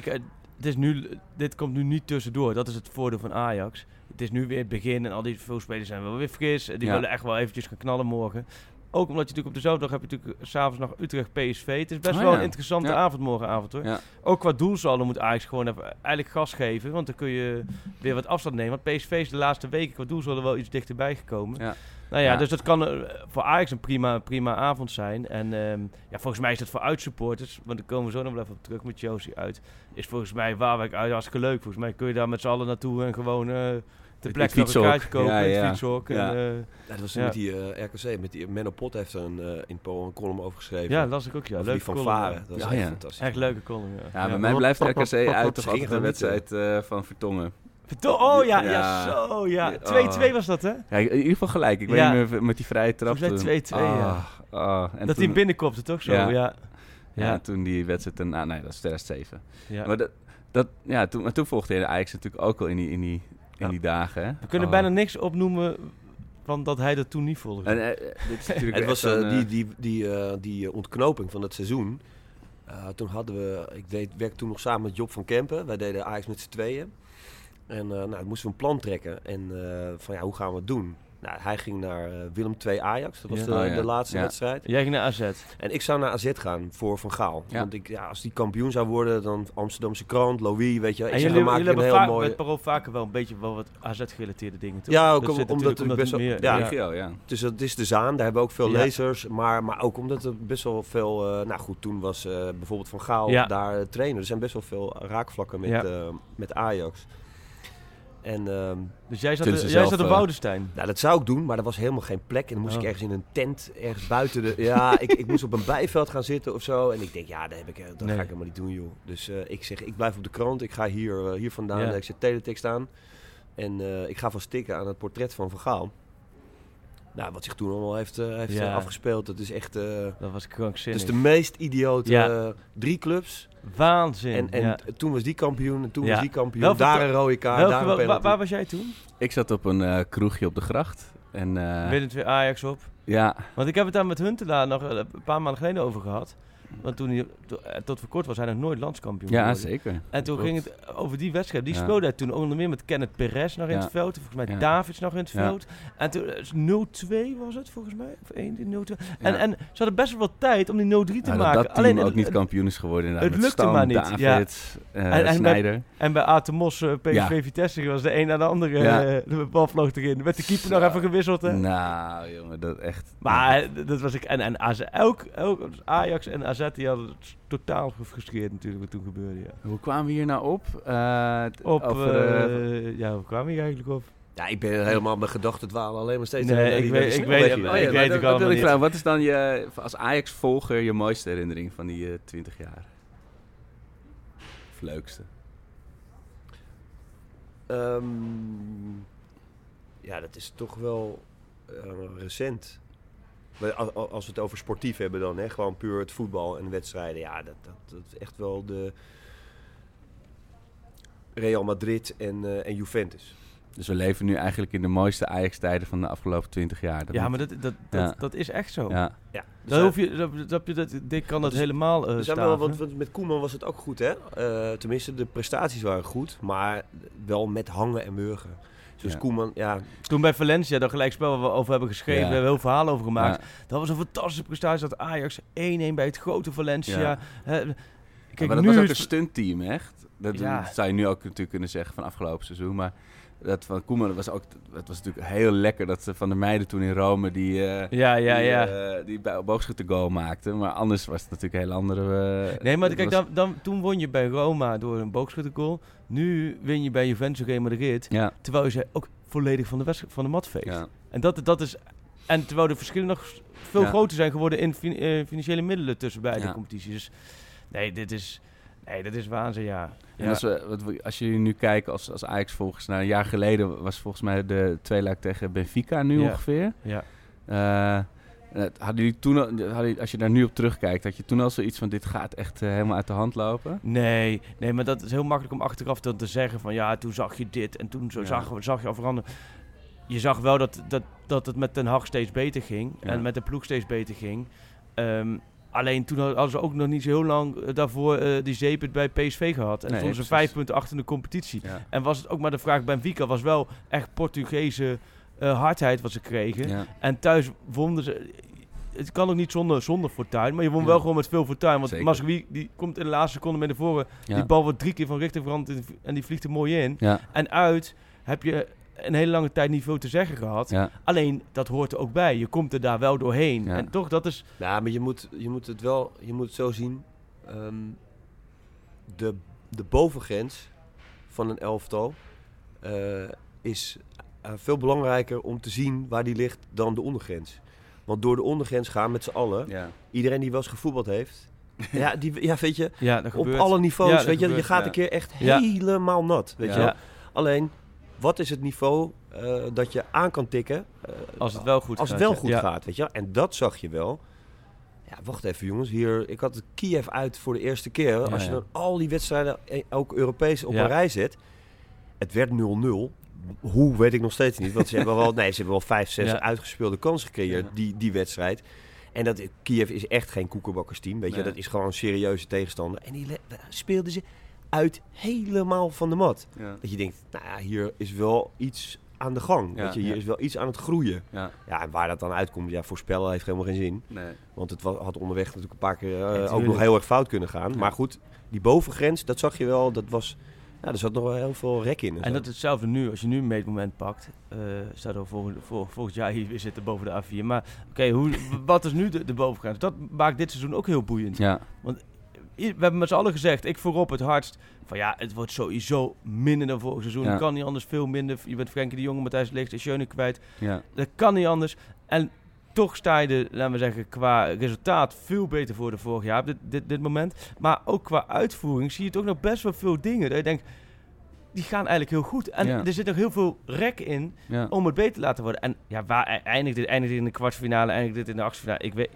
dit komt nu niet tussendoor. Dat is het voordeel van Ajax. Het is nu weer het begin en al die veel spelers zijn wel weer fris. Die willen echt wel eventjes gaan knallen morgen. Ook omdat je natuurlijk op dezelfde dag heb je natuurlijk s'avonds nog Utrecht PSV. Het is best wel een interessante avond morgenavond, hoor. Ja. Ook qua doelsaldo moet Ajax gewoon even eigenlijk gas geven. Want dan kun je weer wat afstand nemen. Want PSV is de laatste weken qua doelsaldo wel iets dichterbij gekomen. Ja. Nou ja, dus dat kan voor Ajax een prima avond zijn. En volgens mij is dat voor uitsupporters, want daar komen we zo nog wel even op terug met Chelsea uit. Is volgens mij Waalwijk uit hartstikke leuk. Volgens mij kun je daar met z'n allen naartoe en gewoon de plek nog een kaartje kopen. Het fietshok. Dat was met die RKC, met die Menno Pot heeft er in Polen een column over geschreven. Ja, dat las ik ook, ja. Die van Varen. Dat was echt fantastisch. Echt leuke column, ja. Bij mij blijft RKC uit toch altijd de wedstrijd van Vertongen. Oh ja. 2-2 was dat, hè? Ja, in ieder geval gelijk. Ik weet niet meer met die vrije trap. Volgens mij 2-2, en dat hij binnenkopte, toch zo? Ja, toen die wedstrijd... dat is 2007. Ja. Maar toen volgde hij Ajax natuurlijk ook al in die dagen. Hè? We kunnen bijna niks opnoemen van dat hij dat toen niet volgde. Dit is natuurlijk het was die ontknoping van het seizoen. Toen hadden we... Ik werkte toen nog samen met Job van Kempen. Wij deden Ajax met z'n tweeën. En dan moesten we een plan trekken. En hoe gaan we het doen? Nou, hij ging naar Willem II Ajax. Dat was de laatste wedstrijd. Jij ging naar AZ. En ik zou naar AZ gaan voor Van Gaal. Ja. Want als die kampioen zou worden, dan Amsterdamse Krant, Louis, weet je. En jullie hebben met Parool vaker wel een beetje wat AZ-gerelateerde dingen, toch? Ja, ook omdat het best wel... Ja. Dus dat is de Zaan, daar hebben we ook veel lezers. Maar ook omdat er best wel veel... toen was bijvoorbeeld Van Gaal daar trainer. Er zijn best wel veel raakvlakken met Ajax. En, dus jij zat op Woudenstein? Nou, dat zou ik doen, maar er was helemaal geen plek. En dan moest ik ergens in een tent, ergens buiten de... Ja, ik moest op een bijveld gaan zitten of zo. En ik denk, ga ik helemaal niet doen, joh. Dus ik zeg, ik blijf op de krant. Ik ga hier vandaan. Ja. Ik zet teletext aan. En ik ga van stikken aan het portret van Gaal. Nou, wat zich toen allemaal heeft afgespeeld, dat is echt... dat was krankzinnig. Dus de meest idiote 3 clubs... Waanzin. En toen was die kampioen en toen was die kampioen. Daar een rode kaart, daar een penalty. Waar was jij toen? Ik zat op een kroegje op de Gracht. Willem II Ajax op. Ja. Want ik heb het daar met Huntelaar nog een paar maanden geleden over gehad. Want toen hij tot voor kort was hij nog nooit landskampioen Ja, geworden. zeker. En toen Klopt. ging het over die wedstrijd. Die Ja. speelde hij toen onder meer met Kenneth Perez nog in Ja. het veld. Volgens mij Ja. Davids nog in het Ja. veld. En toen 0-2 was het volgens mij. Of 1-0-2. Ja. En ze hadden best wel wat tijd om die 0-3 te Ja, maken. dat team ook niet het, kampioen is geworden. inderdaad, het met lukte Stam, maar niet, David, En Sneijder. En bij Atemos PSV Ja. Vitesse was de een na de andere. Ja. De bal vloog erin. Werd de keeper nog even gewisseld. Hè? Nou, jongen, dat echt... Maar dat was ik. En elk Ajax en AZ die hadden het totaal gescheerd natuurlijk wat toen gebeurde. Ja. Hoe kwamen we hier nou op? Ja, hoe kwamen we hier eigenlijk op? Ja, ik ben helemaal mijn gedachten dwalen alleen maar steeds. Nee, naar ik weet het ook allemaal niet. Vragen, wat is dan als Ajax-volger je mooiste herinnering van die 20 jaar? Of leukste? Ja, dat is toch wel recent. Als we het over sportief hebben dan, hè, gewoon puur het voetbal en wedstrijden. Ja, dat is echt wel de Real Madrid en Juventus. Dus we leven nu eigenlijk in de mooiste Ajax-tijden van de afgelopen 20 jaar. Ja, maar dat is echt zo. Ja. Ja, Dan hoef je, Dick kan dat helemaal er zijn wel, want met Koeman was het ook goed, hè? Tenminste, de prestaties waren goed, maar wel met hangen en wurgen. Dus Ja. Koeman, ja... Toen bij Valencia, dat gelijkspel waar we over hebben geschreven, Ja. we hebben heel verhalen over gemaakt. Ja. Dat was een fantastische prestatie, dat Ajax 1-1 bij het grote Valencia. Ja. Kijk, maar dat nu was ook is een stuntteam, echt. Dat Ja. zou je nu ook natuurlijk kunnen zeggen van afgelopen seizoen. Maar dat van Koeman, het was natuurlijk heel lekker dat Van der Meijden toen in Rome die boogschutter goal maakte. Maar anders was het natuurlijk een heel andere... Nee, maar kijk, toen won je bij Roma door een boogschuttergoal. Nu win je bij Juventus Real Madrid. Ja. Terwijl je ze ook volledig van de mat veegt. Ja. En dat is... En terwijl de verschillen nog veel groter zijn geworden in financiële middelen tussen beide competities. Dus dat is waanzin, ja. En als je nu kijkt als Ajax-volgers, een jaar geleden was volgens mij de tweeluik tegen Benfica nu ongeveer. Ja. Hadden jullie toen, als je daar nu op terugkijkt, had je toen al zoiets van dit gaat echt helemaal uit de hand lopen? Nee, maar dat is heel makkelijk om achteraf te zeggen van ja, toen zag je dit en toen zag je al veranderen. Je zag wel dat het met Ten Hag steeds beter ging en met de ploeg steeds beter ging. Alleen toen hadden ze ook nog niet zo heel lang daarvoor die zeepert bij PSV gehad. En stonden ze 5 punten achter in de competitie. Ja. En was het ook maar de vraag, Benfica was wel echt Portugese hardheid wat ze kregen. Ja. En thuis wonnen ze... Het kan ook niet zonder fortuin, maar je won wel gewoon met veel fortuin. Want Mazraoui die komt in de laatste seconde mee naar voren. Ja. Die bal wordt 3 keer van richting veranderd en die vliegt er mooi in. Ja. En uit heb je een hele lange tijd niet veel te zeggen gehad. Ja. Alleen, dat hoort er ook bij. Je komt er daar wel doorheen. Ja. En toch, dat is... Ja, maar je moet het zo zien. De bovengrens van een elftal is veel belangrijker om te zien waar die ligt dan de ondergrens. Want door de ondergrens gaan met z'n allen. Ja. Iedereen die wel eens gevoetbald heeft. Weet je, op alle niveaus. Weet je gaat een keer echt helemaal nat. Weet je? Alleen, wat is het niveau dat je aan kan tikken als het wel goed gaat, weet je? En dat zag je wel. Ja, wacht even jongens. Ik had Kiev uit voor de eerste keer. Als je dan al die wedstrijden, ook Europees, op een rij zet. Het werd 0-0. Hoe, weet ik nog steeds niet. Want ze hebben wel 5, 6 uitgespeelde kansen gecreëerd, die wedstrijd. En Kiev is echt geen koekenbakkersteam. Weet je, dat is gewoon een serieuze tegenstander. En die speelden ze uit helemaal van de mat. Ja. Dat je denkt, nou ja, hier is wel iets aan de gang. Weet je, hier is wel iets aan het groeien. Ja. En waar dat dan uitkomt, voorspellen heeft helemaal geen zin. Nee. Want het had onderweg natuurlijk een paar keer ook nog heel erg fout kunnen gaan. Ja. Maar goed, die bovengrens, dat zag je wel, dat was... Ja, er zat nog wel heel veel rek in. En dat is hetzelfde nu. Als je nu een meetmoment pakt, staat er volgend jaar hier weer zitten boven de A4. Maar wat is nu de bovengrens? Dat maakt dit seizoen ook heel boeiend. Ja. Want we hebben met z'n allen gezegd, ik voorop het hardst, van het wordt sowieso minder dan vorig seizoen. Het kan niet anders, veel minder. Je bent Frenkie de Jong, Matthijs de Ligt en Schöne kwijt. Ja. Dat kan niet anders. En toch sta je laten we zeggen, qua resultaat veel beter voor de vorig jaar op dit moment. Maar ook qua uitvoering zie je toch nog best wel veel dingen. Dat je denkt, die gaan eigenlijk heel goed. En er zit nog heel veel rek in om het beter te laten worden. En waar eindigt dit in de kwartfinale, eindigt dit in de achtfinale? Ik weet,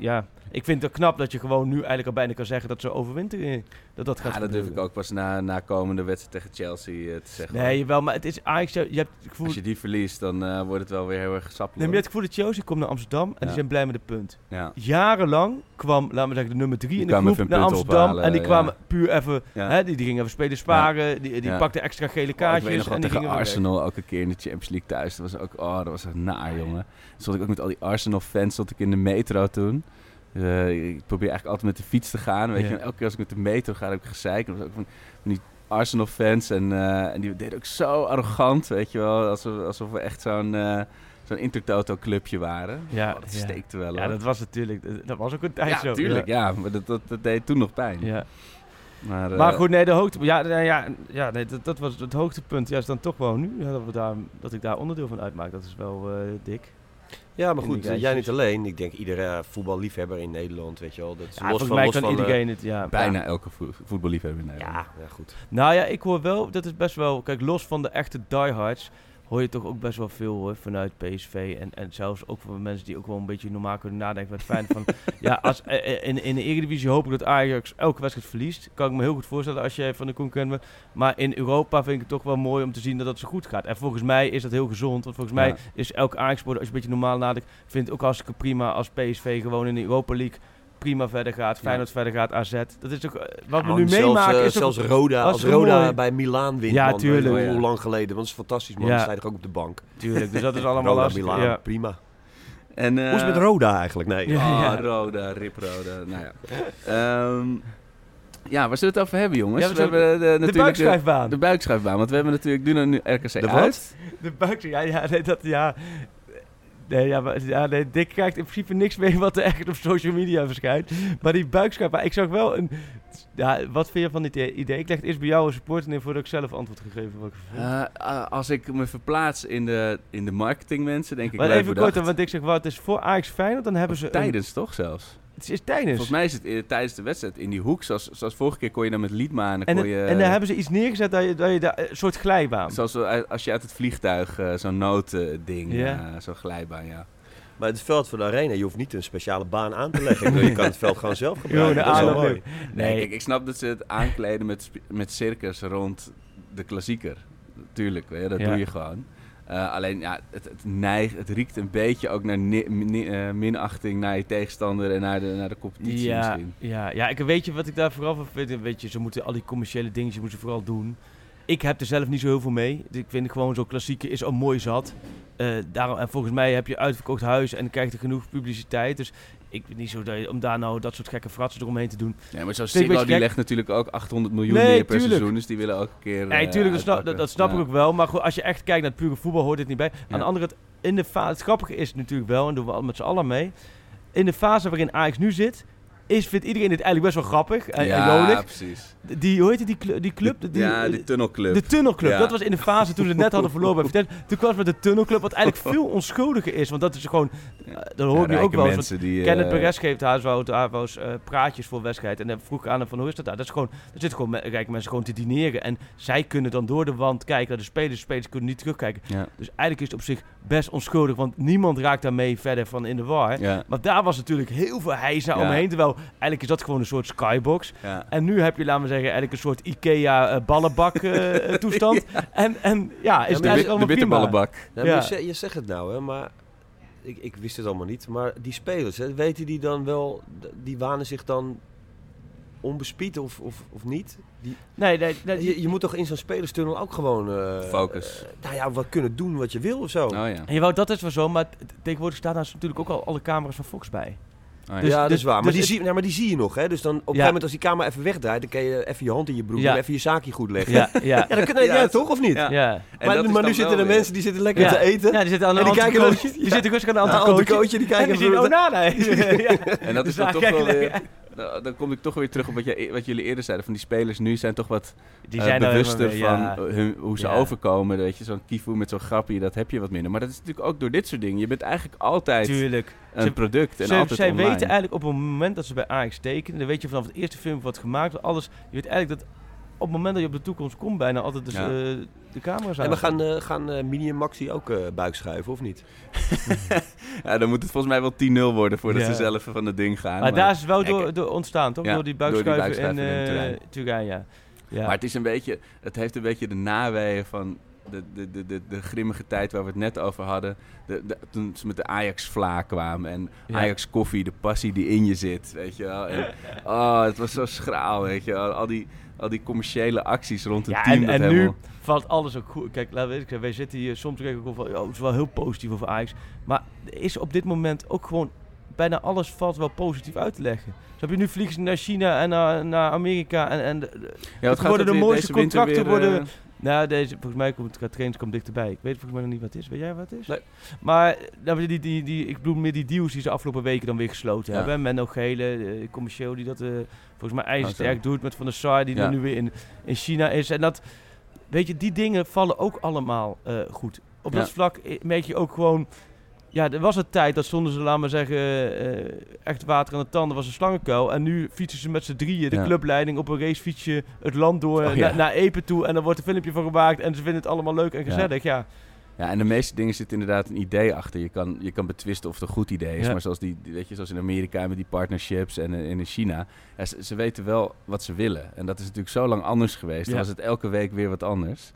ik vind het knap dat je gewoon nu eigenlijk al bijna kan zeggen dat ze overwinteren. Dat gaat dat gebeuren. durf ik ook pas na komende wedstrijd tegen Chelsea te zeggen. Nee, wel, maar het is Ajax. Je hebt het gevoel, als je die verliest, dan wordt het wel weer heel erg sappig. nee, maar je hebt het gevoel dat Chelsea komt naar Amsterdam en die zijn blij met de punt. Ja. Jarenlang kwam, laten we zeggen, de nummer 3 in de kwamen groep even een naar punt Amsterdam. ophalen, En die kwamen puur even, Ja. die gingen even spelen sparen. Die pakten extra gele kaartjes. Ik weet nog wel en die tegen gingen Arsenal ook een keer in de Champions League thuis. Dat was echt naar, jongen. Toen stond ik ook met al die Arsenal-fans in de metro toen. Ik probeer eigenlijk altijd met de fiets te gaan. Weet je, en elke keer als ik met de metro ga, heb ik gezeik. Dat was ook van die Arsenal-fans. En die deden ook zo arrogant, weet je wel. Alsof we echt zo'n Intertoto-clubje waren. Ja, dat steekte wel. Ja, dat was natuurlijk... Dat was ook een tijd zo. Tuurlijk, ja. Maar dat deed toen nog pijn. Ja. Maar goed, nee, de hoogte... nee, dat was het hoogtepunt. Ja, is dan toch wel nu dat ik daar onderdeel van uitmaak. Dat is wel dik. Ja, maar goed, jij niet alleen. Ik denk iedere voetballiefhebber in Nederland, weet je wel. Dat is volgens mij kan iedereen het, bijna elke voetballiefhebber in Nederland. Ja, goed. Nou ja, ik hoor wel, dat is best wel... Kijk, los van de echte diehards hoor je toch ook best wel veel hoor, vanuit PSV. En zelfs ook van mensen die ook wel een beetje normaal kunnen nadenken. Met het feit van, als in de Eredivisie hoop ik dat Ajax elke wedstrijd verliest. Kan ik me heel goed voorstellen als je van de concurrent bent. Maar in Europa vind ik het toch wel mooi om te zien dat het zo goed gaat. En volgens mij is dat heel gezond. Want volgens mij is elk Ajax-sporter, als je een beetje normaal nadenkt, vindt het ook hartstikke prima als PSV gewoon in de Europa League prima verder gaat, Feyenoord verder gaat, AZ. Dat is ook wat we nu meemaken. Is zelfs Roda, als Roda bij Milaan wint, ja, tuurlijk. Hoe lang geleden, want het is fantastisch, man. Dan sta je toch ook op de bank. Tuurlijk, dus dat is allemaal Roda, lastig. Milaan, prima. En, hoe is het met Roda eigenlijk? Nee. Roda, Rip Roda. Nou ja. Waar zullen we het over hebben, jongens? Ja, we hebben natuurlijk de buikschuifbaan. De buikschuifbaan, want we hebben natuurlijk nu RKC de uit. De buikschuifbaan, Nee, Dick krijgt in principe niks mee wat er echt op social media verschijnt. Maar die buikschuifbaan, ik zag wel een... Ja, wat vind je van dit idee? Ik leg het eerst bij jou als supporter neer voordat ik zelf antwoord gegeven word. Als ik me verplaats in de marketingmensen, denk ik... Maar even kort, want ik zeg, het is voor Ajax Feyenoord, dan hebben ze... Tijdens toch zelfs? Het is tijdens. Volgens mij is het tijdens de wedstrijd in die hoek. Zoals vorige keer kon je dan met Liedma en daar hebben ze iets neergezet dat je daar een soort glijbaan. Zoals als je uit het vliegtuig zo'n noodding, zo'n glijbaan, ja. Maar het veld van de Arena, je hoeft niet een speciale baan aan te leggen. Je kan het veld gewoon zelf gebruiken. Dat is wel mooi. Nee, kijk, ik snap dat ze het aankleden met circus rond de klassieker. Tuurlijk, dat doe je gewoon. Alleen, het riekt een beetje ook naar minachting naar je tegenstander en naar de competitie misschien. Ja, weet je wat ik daar vooral van vind? Weet je, ze moeten al die commerciële dingetjes moeten vooral doen. Ik heb er zelf niet zo heel veel mee. Ik vind gewoon zo'n klassieker is al mooi zat. En volgens mij heb je uitverkocht huis en krijg je genoeg publiciteit. Dus ik vind niet zo om daar nou dat soort gekke fratsen eromheen te doen. Ja, maar zo'n Ziggo die legt natuurlijk ook 800 miljoen neer per seizoen. Dus die willen elke keer nee, tuurlijk, dat snap ik ook wel. Maar goed, als je echt kijkt naar het pure voetbal, hoort dit niet bij. Aan de andere kant, het grappige is natuurlijk wel, en doen we al met z'n allen mee. In de fase waarin Ajax nu zit, vindt iedereen dit eigenlijk best wel grappig en jolig. Ja, precies. Hoe heet die club? De Tunnelclub. De Tunnelclub, dat was in de fase toen ze het net hadden verloren bij Vitesse. Toen kwam het met de Tunnelclub, wat eigenlijk veel onschuldiger is. Want dat is gewoon, dat hoor ik nu ook wel eens. Kenneth Perez geeft Haarwo's praatjes voor wedstrijd. En dan vroeg ik aan hem van, hoe is dat daar? Dat is gewoon, er zitten gewoon rijke mensen gewoon te dineren. En zij kunnen dan door de wand kijken naar de spelers. De spelers kunnen niet terugkijken. Ja. Dus eigenlijk is het op zich best onschuldig, want niemand raakt daarmee verder van in de war. Ja. Maar daar was natuurlijk heel veel heisa omheen. Terwijl eigenlijk is dat gewoon een soort skybox. Ja. En nu heb je, laten we zeggen, eigenlijk een soort Ikea ballenbak toestand. Is het de bitterballenbak. Je zegt het nou, hè, maar ik wist het allemaal niet. Maar die spelers, hè, weten die dan wel, die wanen zich dan onbespied of niet? Nee. Je moet toch in zo'n spelerstunnel ook gewoon focus. Wat kunnen doen wat je wil of zo. Oh, ja. Dat is wel zo, maar tegenwoordig staan daar natuurlijk ook al alle camera's van Fox bij. Oh, ja. Dat is waar. Maar die zie je nog, hè? Dus dan op een gegeven moment als die camera even wegdraait, dan kan je even je hand in je broek en even je zaakje goed leggen. Ja, dan kun je toch, of niet? Ja. Maar nu zitten er mensen die zitten lekker te eten. Ja, die zitten aan een anticootje. Die zitten rustig aan een anticootje. Die kijken en die zien Onana. En dat is dan toch wel weer... Dan kom ik toch weer terug op wat jullie eerder zeiden. Van die spelers nu zijn toch wat bewuster van hoe ze overkomen. Weet je, zo'n Kifu met zo'n grapje, dat heb je wat minder. Maar dat is natuurlijk ook door dit soort dingen. Je bent eigenlijk altijd een product en altijd zij online. Weten eigenlijk op het moment dat ze bij Ajax tekenen, dan weet je vanaf het eerste film wat gemaakt wordt, alles. Je weet eigenlijk dat op het moment dat je op de toekomst komt, bijna altijd dus, de camera's aan. En we gaan Mini en Maxi ook buik schuiven, of niet? Ja, dan moet het volgens mij wel 10-0 worden voordat ze zelf van het ding gaan. Maar daar is het wel door ontstaan, toch? Ja, door die buikschuiven in Turijn, ja. Maar het heeft een beetje de naweeën van de grimmige tijd waar we het net over hadden. Toen ze met de Ajax-vla kwamen en Ajax-koffie, de passie die in je zit, weet je wel. En, het was zo schraal, weet je wel. Al die commerciële acties rond het team. En nu valt alles ook goed. Kijk, laten we zeggen, wij zitten hier soms ook van, het is wel heel positief over Ajax. Maar er is op dit moment ook gewoon bijna alles valt wel positief uit te leggen. Dus heb je nu vliegen ze naar China en naar Amerika en het worden de mooiste contracten worden. Nou, volgens mij komt het trainingskamp dichterbij. Ik weet volgens mij nog niet wat het is. Weet jij wat het is? Nee. Maar ik bedoel meer die deals die ze afgelopen weken dan weer gesloten hebben. Menno Gele, commercieel, die dat volgens mij ijzersterk doet. Met Van der Sar, die er nu weer in China is. En dat, weet je, die dingen vallen ook allemaal goed. Op dat vlak merk je ook gewoon... Ja, er was een tijd dat stonden ze, laat maar zeggen, echt water aan de tanden, was een slangenkuil. En nu fietsen ze met z'n drieën, de clubleiding, op een racefietsje het land door naar Epe toe. En dan wordt een filmpje van gemaakt en ze vinden het allemaal leuk en gezellig, Ja, en de meeste dingen zit inderdaad een idee achter. Je kan betwisten of het een goed idee is. Ja. Maar zoals zoals in Amerika met die partnerships en in China. Ja, ze weten wel wat ze willen. En dat is natuurlijk zo lang anders geweest. Dan was het elke week weer wat anders.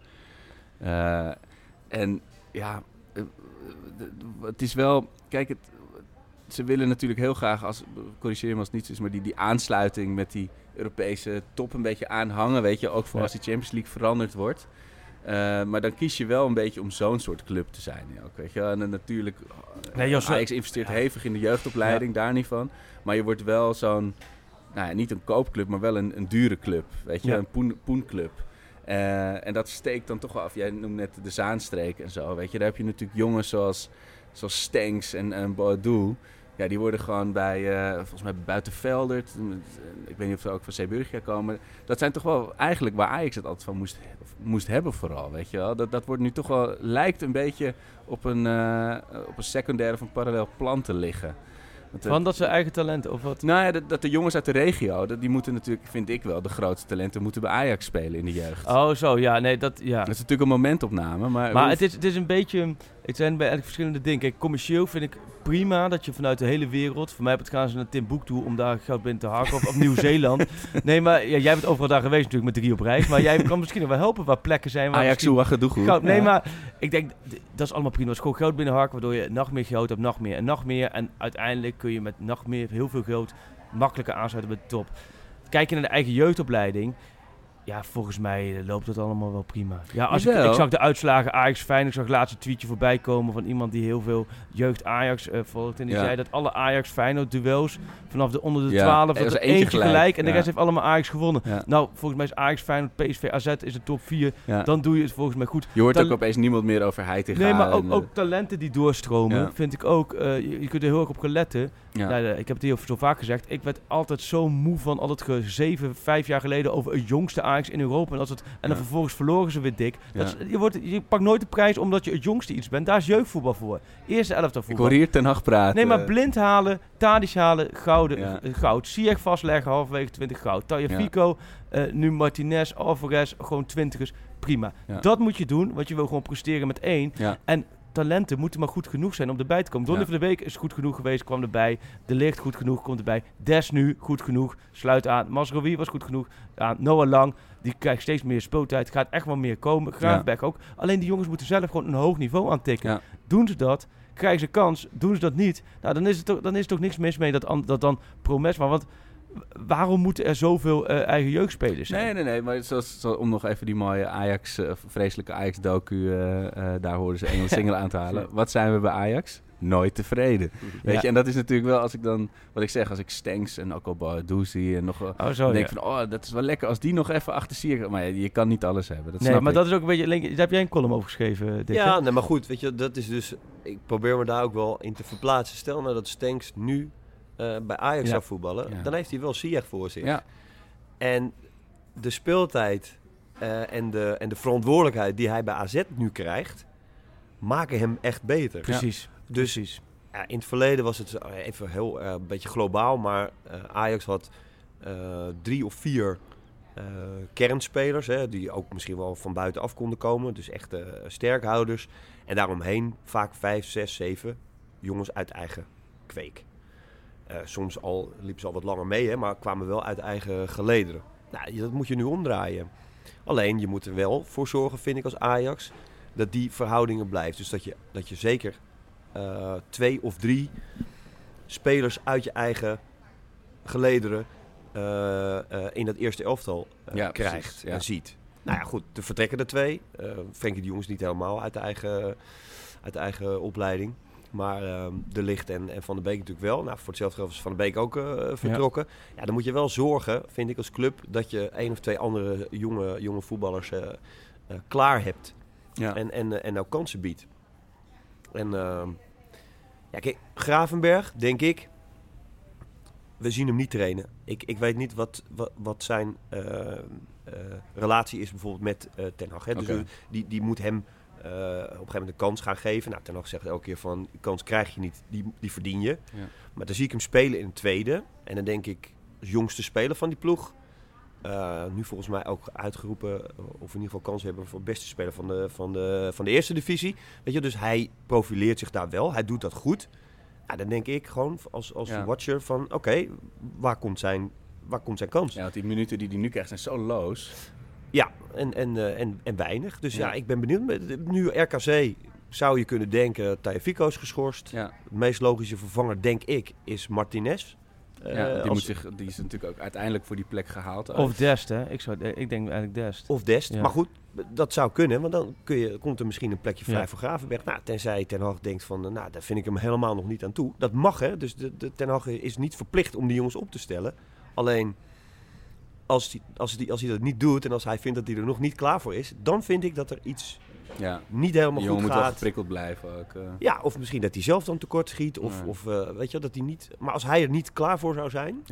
Het is wel... Kijk, ze willen natuurlijk heel graag, corrigeer me als het niets is, maar die aansluiting met die Europese top een beetje aanhangen, weet je, ook voor als die Champions League veranderd wordt. Maar dan kies je wel een beetje om zo'n soort club te zijn. Ook, weet je. En dan natuurlijk, Ajax investeert hevig in de jeugdopleiding, daar niet van. Maar je wordt wel zo'n, niet een koopclub, maar wel een dure club, weet je, een poenclub. En dat steekt dan toch wel af. Jij noemt net de Zaanstreek en zo, weet je. Daar heb je natuurlijk jongens zoals Stenks en Boadou. Ja, die worden gewoon volgens mij Buitenveldert. Ik weet niet of ze ook van Zeeburgia komen. Dat zijn toch wel eigenlijk waar Ajax het altijd van moest hebben vooral, weet je wel. Dat wordt nu toch wel, lijkt een beetje op een secundair of een parallel plan te liggen. Van dat ze eigen talenten of wat? Nou ja, dat de jongens uit de regio, die moeten natuurlijk, vind ik wel, de grootste talenten moeten bij Ajax spelen in de jeugd. Oh zo, ja, nee, dat is natuurlijk een momentopname, maar het is een beetje, het zijn bij eigenlijk verschillende dingen. Kijk, commercieel vind ik prima dat je vanuit de hele wereld, voor mij gaan ze naar Timbuktu om daar geld binnen te hakken of Nieuw-Zeeland. Nee, maar jij bent overal daar geweest natuurlijk met 3 op reis, maar jij kan misschien nog wel helpen waar plekken zijn waar Ajax goud. Nee, maar ik denk, dat is allemaal prima. Het is gewoon geld binnenhakken, waardoor je nog meer geld hebt, nog meer. En uiteindelijk kun je met nog meer, heel veel geld, makkelijker aansluiten met de top. Kijk je naar de eigen jeugdopleiding, ja, volgens mij loopt het allemaal wel prima. Ja, ik zag de uitslagen Ajax Feyenoord, ik zag laatst een tweetje voorbij komen van iemand die heel veel jeugd Ajax volgt. En die zei dat alle Ajax Feyenoord duels vanaf de onder de 12, dat er eentje gelijk en de rest heeft allemaal Ajax gewonnen. Ja. Nou, volgens mij is Ajax Feyenoord, PSV, AZ is de top 4. Ja. Dan doe je het volgens mij goed. Je hoort ook opeens niemand meer over Heitinga. Nee, maar ook talenten die doorstromen, vind ik ook. Je kunt er heel erg op gaan letten. Ja. Nou, ik heb het hier zo vaak gezegd. Ik werd altijd zo moe van al het 5 jaar geleden over het jongste Ajax in Europa. En dan vervolgens verloren ze weer dik. Je pakt nooit de prijs omdat je het jongste iets bent. Daar is jeugdvoetbal voor. Eerste elftal voetbal. Ik hoor hier Ten Hag praten. Nee, maar blind halen, Tadic halen, goud. Ziyech vastleggen, halverwege 20 goud. Tagliafico, nu Martinez, Alvarez, gewoon 20ers. Prima. Ja. Dat moet je doen, want je wil gewoon presteren met 1. Ja. En talenten moeten maar goed genoeg zijn om erbij te komen. Donny van de Beek is goed genoeg geweest, kwam erbij. De Ligt goed genoeg, komt erbij. Des nu goed genoeg, sluit aan. Mazraoui was goed genoeg aan. Noah Lang, die krijgt steeds meer speeltijd. Gaat echt wel meer komen. Gravenberg ook. Alleen die jongens moeten zelf gewoon een hoog niveau aantikken. Ja. Doen ze dat, krijgen ze kans. Doen ze dat niet, nou, dan is er toch niks mis mee dat dan Promes. Want waarom moeten er zoveel eigen jeugdspelers zijn? Nee, maar om nog even die mooie vreselijke Ajax-docu, daar hoorden ze Engels Singelen aan te halen. Wat zijn we bij Ajax? Nooit tevreden. Weet je, en dat is natuurlijk wel, als ik dan, wat ik zeg, als ik Stenks en ook al Boadou zie en nog denk van, dat is wel lekker als die nog even achter Sier. Maar je kan niet alles hebben. Dat is ook een beetje, daar heb jij een column over geschreven, Dick. Ja, nee, maar goed, weet je, dat is dus, ik probeer me daar ook wel in te verplaatsen. Stel nou dat Stenks nu bij Ajax zou voetballen, dan heeft hij wel Ziyech voor zich. Ja. En de speeltijd en de verantwoordelijkheid die hij bij AZ nu krijgt, maken hem echt beter. Precies. Dus in het verleden was het even heel een beetje globaal, maar Ajax had 3 of 4 kernspelers, hè, die ook misschien wel van buitenaf konden komen. Dus echte sterkhouders. En daaromheen vaak 5, 6, 7 jongens uit eigen kweek. Soms liepen ze al wat langer mee, hè, maar kwamen wel uit eigen gelederen. Nou, dat moet je nu omdraaien. Alleen, je moet er wel voor zorgen, vind ik als Ajax, dat die verhoudingen blijft. Dus dat je zeker 2 of 3 spelers uit je eigen gelederen in dat eerste elftal krijgt en ziet. Nou ja, goed, er vertrekken er 2. Frenkie de Jong is niet helemaal uit de eigen opleiding. Maar De Ligt en Van der Beek natuurlijk wel. Nou, voor hetzelfde geld is Van der Beek ook vertrokken. Ja, dan moet je wel zorgen, vind ik als club, dat je 1 of 2 andere jonge voetballers klaar hebt. Ja. En nou kansen biedt. En kijk, Gravenberg, denk ik, we zien hem niet trainen. Ik weet niet wat zijn relatie is bijvoorbeeld met Ten Hag. Hè? Dus die moet hem op een gegeven moment een kans gaan geven. Nou, Ten Hag zegt elke keer van, die kans krijg je niet, die verdien je. Ja. Maar dan zie ik hem spelen in een tweede. En dan denk ik, als jongste speler van die ploeg, nu volgens mij ook uitgeroepen, of in ieder geval kans hebben voor beste speler van de eerste divisie. Weet je, dus hij profileert zich daar wel. Hij doet dat goed. Ja, dan denk ik gewoon als watcher van, oké, waar komt zijn kans? Ja, want die minuten die hij nu krijgt zijn zo loos. Ja, en weinig. Dus ja, ik ben benieuwd. Nu RKC zou je kunnen denken, Tagliafico is geschorst. Ja. De meest logische vervanger, denk ik, is Martinez. Die is natuurlijk ook uiteindelijk voor die plek gehaald. Of Dest, hè? Ik denk eigenlijk Dest. Of Dest, maar goed, dat zou kunnen. Want dan komt er misschien een plekje vrij voor Gravenberg. Nou, tenzij Ten Hag denkt van, daar vind ik hem helemaal nog niet aan toe. Dat mag, hè? Dus de Ten Hag is niet verplicht om die jongens op te stellen. Alleen, als hij dat niet doet en als hij vindt dat hij er nog niet klaar voor is, dan vind ik dat er iets niet helemaal goed gaat. Je moet wel geprikkeld blijven ook. Ja, of misschien dat hij zelf dan tekort schiet. Of weet je, dat hij niet. Maar als hij er niet klaar voor zou zijn,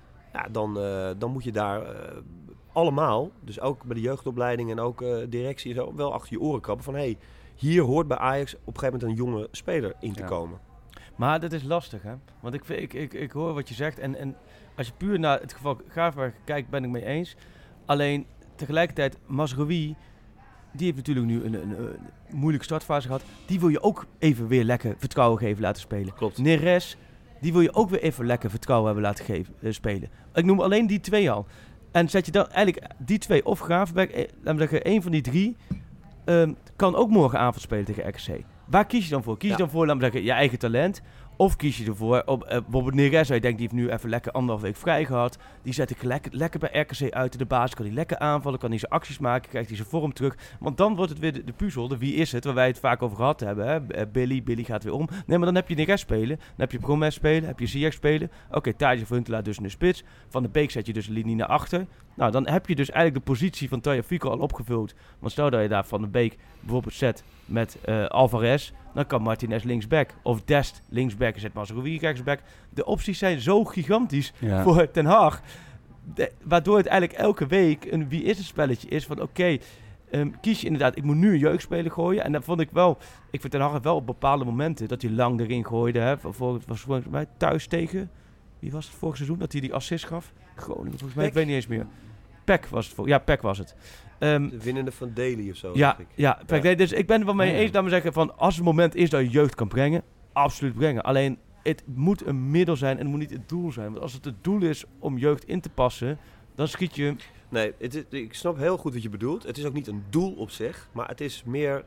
dan moet je daar allemaal, dus ook bij de jeugdopleiding en ook directie en zo, wel achter je oren krabben van, hey, hier hoort bij Ajax op een gegeven moment een jonge speler in te komen. Maar dat is lastig, hè? Want ik hoor wat je zegt en als je puur naar het geval Gravenberg kijkt, ben ik mee eens. Alleen tegelijkertijd, Mazraoui, die heeft natuurlijk nu een moeilijke startfase gehad. Die wil je ook even weer lekker vertrouwen geven laten spelen. Klopt. Neres, die wil je ook weer even lekker vertrouwen hebben laten spelen. Ik noem alleen die 2 al. En zet je dan eigenlijk die 2 of Gravenberg, laten we zeggen, 1 van die 3 kan ook morgenavond spelen tegen RKC. Waar kies je dan voor? Kies je dan voor, laten we zeggen, je eigen talent? Of kies je ervoor, bijvoorbeeld Neres, je denkt, die heeft nu even lekker 1,5 week vrij gehad. Die zet ik lekker bij RKC uit de basis. Kan hij lekker aanvallen, kan hij zijn acties maken, krijgt hij zijn vorm terug. Want dan wordt het weer de puzzel, wie is het, waar wij het vaak over gehad hebben. Hè? Billy gaat weer om. Nee, maar dan heb je Neres spelen, dan heb je Promes spelen, heb je Ziyech spelen. Oké, Tadje van Huntelaar dus in de spits. Van de Beek zet je dus de linie naar achter. Nou, dan heb je dus eigenlijk de positie van Tagliafico al opgevuld. Want stel dat je daar Van de Beek bijvoorbeeld zet met Alvarez, dan kan Martinez linksback. Of Dest linksback en zet Mazraoui rechtsback. De opties zijn zo gigantisch voor Ten Hag. Waardoor het eigenlijk elke week een wie is het spelletje is van kies je inderdaad, ik moet nu een jeugdspeler gooien. En dan vond ik wel, ik vind Ten Hag wel op bepaalde momenten dat hij lang erin gooide. Hè, was volgens mij thuis tegen, wie was het vorig seizoen, dat hij die assist gaf? Groningen volgens mij, ik weet niet eens meer. Peck was het. Peck was het. De winnende van Daly of zo. Peck. Nee, dus ik ben er wel mee eens, laat me zeggen, van als het moment is dat je jeugd kan brengen, absoluut brengen. Alleen, het moet een middel zijn en het moet niet het doel zijn. Want als het doel is om jeugd in te passen, dan schiet je. Nee, ik snap heel goed wat je bedoelt. Het is ook niet een doel op zich, maar het is meer.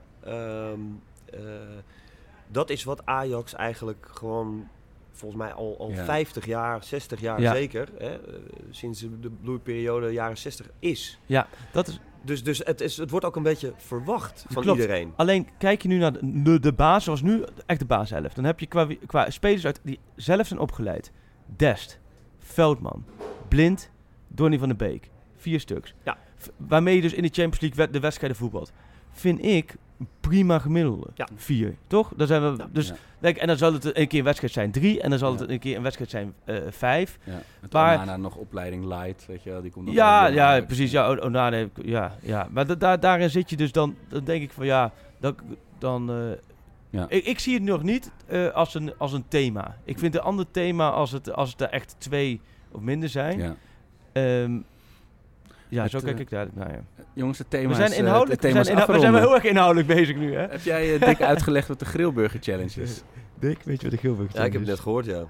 Dat is wat Ajax eigenlijk gewoon volgens mij al 50 jaar, 60 jaar zeker, hè, sinds de bloeiperiode jaren 60 is. Ja, dat is. Dus het wordt ook een beetje verwacht van iedereen. Alleen kijk je nu naar de baas, zoals nu echt de baashelft. Dan heb je qua spelers uit die zelf zijn opgeleid. Dest, Veldman, Blind, Donny van der Beek. 4 stuks. Ja. Waarmee je dus in de Champions League de wedstrijden voetbalt. Vind ik prima gemiddelde. 4, toch? Dan zijn we denk, en dan zal het een keer een wedstrijd zijn 3 en dan zal het een keer een wedstrijd zijn 5. Ja. Met Onana nog opleiding light, weet je wel, die komt nog precies. Ja, Onana, ja. Maar daarin zit je dus dan denk ik van Ik zie het nog niet als een thema. Ik vind een ander thema als het er echt 2 of minder zijn. Ja. Ja, zo kijk ik daar. Nou ja. Jongens, het thema We zijn is inhoudelijk. het thema is we zijn afronden. wel heel erg inhoudelijk bezig nu, hè? Heb jij Dick uitgelegd wat de Grillburger Challenge is? Dick, weet je wat de Grillburger Ja, ik heb het net gehoord, ja.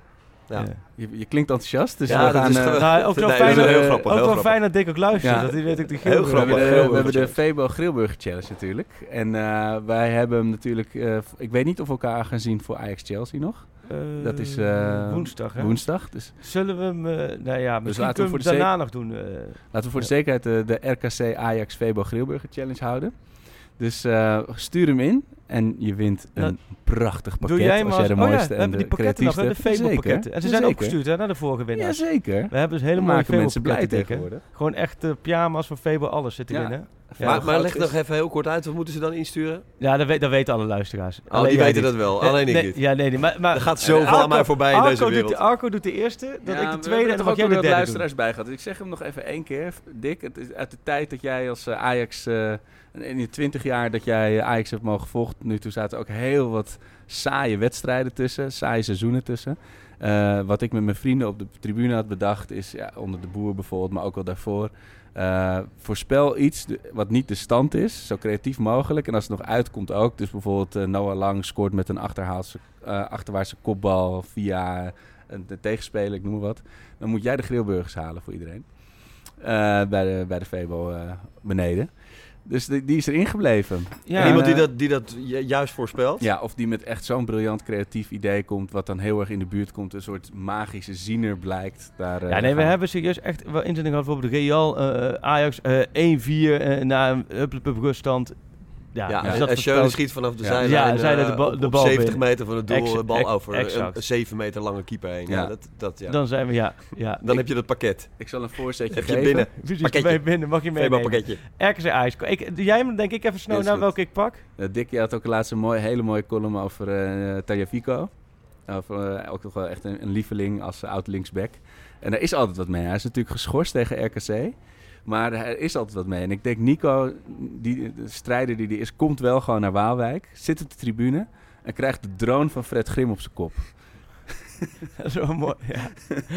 Je klinkt enthousiast, dus Ja, we dat gaan... is geweldig. Nou, ook wel Nee, fijn, dat is heel grappig, ook heel wel grappig. fijn dat Dick ook luistert. Ja. Dat hij weet ook de Heel Grillburger. grappig. we Grillburger hebben de Challenge. Febo Grillburger Challenge natuurlijk. En wij hebben hem natuurlijk... ik weet niet of we elkaar gaan zien voor Ajax-Chelsea nog. Dat is woensdag, hè? woensdag. Dus Zullen we hem... nou ja, misschien laten we kunnen voor we de daarna nog doen. laten we voor de zekerheid de RKC Ajax Febo Grillburger Challenge houden. Dus stuur hem in en je wint een prachtig pakket. Doe jij hem als jij de we mooiste en hebben de die pakketten nog, creatiefste hè, de hebt. Febo-pakketten. En ze Zeker. zijn opgestuurd hè, naar de vorige winnaars. Jazeker. We hebben dus hele We mooie maken mensen blij Febo-pakketten, Dick, hè. tegenwoordig. Gewoon echt pyjama's van Febo, alles zit erin, hè? Maar leg nog even heel kort uit, wat moeten ze dan insturen? Ja, dat weten alle luisteraars. Oh, die jij weten niet. dat wel, alleen ik nee, niet. Ja, nee, maar Er gaat zoveel aan mij voorbij in deze wereld. Arco doet de eerste, dat ik de tweede en en dan mag jij de derde luisteraars doen. bij gehad. Dus ik zeg hem nog even één keer. Dick, het is uit de tijd dat jij als Ajax... in de 20 jaar dat jij Ajax hebt mogen volgen, nu toe zaten ook heel wat saaie wedstrijden tussen, saaie seizoenen tussen. Wat ik met mijn vrienden op de tribune had bedacht is, onder de boer bijvoorbeeld, maar ook wel daarvoor, voorspel iets wat niet de stand is, zo creatief mogelijk. En als het nog uitkomt ook, dus bijvoorbeeld Noah Lang scoort met een achterwaartse kopbal via de tegenspeler, ik noem maar wat. Dan moet jij de grillburgers halen voor iedereen. Bij de Febo beneden. Dus die is erin gebleven. Ja, en iemand die dat juist voorspelt? Ja, of die met echt zo'n briljant creatief idee komt, wat dan heel erg in de buurt komt, een soort magische ziener blijkt. We hebben serieus echt wel inzending gehad, bijvoorbeeld Real, Ajax 1-4 na een hupplepup ruststand. En Schöne schiet vanaf de zijlijn de bal 70 binnen. meter van het doel, de bal over een 7 meter lange keeper heen. Ja. Dan zijn we, Dan heb je dat pakket. Ik zal een voorzetje heb geven. je binnen. Pakketje. Binnen, mag je meenemen. pakketje. RKC Ajax. Doe jij hem denk ik even snel naar welke ik pak? Dick, je had ook laatst een hele mooie column over Tagliafico. Ook nog wel echt een lieveling als oud linksback. En daar is altijd wat mee. Hij is natuurlijk geschorst tegen RKC. Maar er is altijd wat mee. En ik denk Nico, de strijder die is, komt wel gewoon naar Waalwijk. Zit op de tribune en krijgt de drone van Fred Grim op zijn kop. Dat is wel mooi, ja.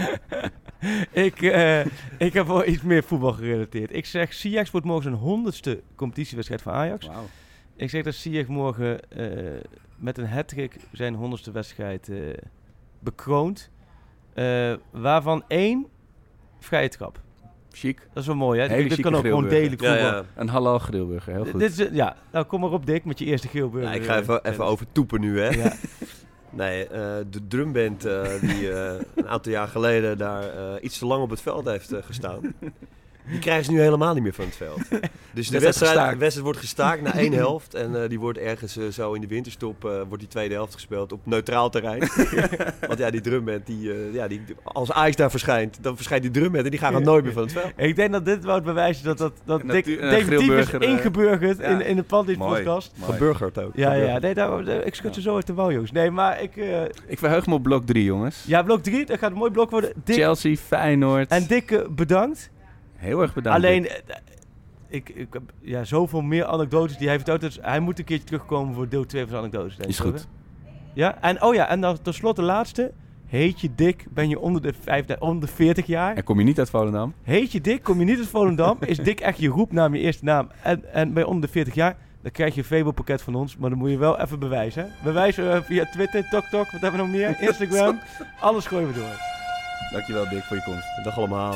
Ik heb wel iets meer voetbal gerelateerd. Ik zeg, Ziyech wordt morgen zijn 100ste competitiewedstrijd van Ajax. Wauw. Ik zeg dat Ziyech morgen met een hat-trick zijn 100ste wedstrijd bekroont. Waarvan 1 vrije trap. Chic. Dat is wel mooi, hè? Hele Dit kan ook gewoon delen. Ja. Een halal grillburger, heel goed. Dit is, nou kom maar op, Dick, met je eerste grillburger. Ja, ik ga even over toepen nu, hè. Ja. Nee, de drumband die een aantal jaar geleden daar iets te lang op het veld heeft gestaan. Die krijgen ze nu helemaal niet meer van het veld. Dus de wedstrijd wordt gestaakt na 1 helft. En die wordt ergens zo in de winterstop wordt die tweede helft gespeeld op neutraal terrein. Want ja, die drumband, als Ajax daar verschijnt, dan verschijnt die drumband en die gaan nooit meer van het veld. Ik denk dat dit wou het bewijzen dat Dick definitief is ingeburgerd in de Pandit-podcast. Geburgerd ook. Ja. Nee, ik schud ze zo uit de wouw, jongens. Nee, maar Ik verheug me op blok 3, jongens. Ja, blok 3, dat gaat een mooi blok worden. Dick, Chelsea, Feyenoord. En Dick, bedankt. Heel erg bedankt. Alleen, ik heb zoveel meer anekdotes die hij vertelt. Dus hij moet een keertje terugkomen voor deel 2 van zijn anekdotes. Denk is goed. Ja, en dan tenslotte de laatste. Heet je Dick, ben je onder de 40 jaar? En kom je niet uit Volendam? Heet je Dick, kom je niet uit Volendam? Is Dick echt je roepnaam, je eerste naam? En ben je onder de 40 jaar? Dan krijg je een Febo-pakket van ons. Maar dan moet je wel even bewijzen. Hè? Bewijzen via Twitter, TokTok, wat hebben we nog meer? Instagram. Alles gooien we door. Dankjewel Dick voor je komst. Dag allemaal.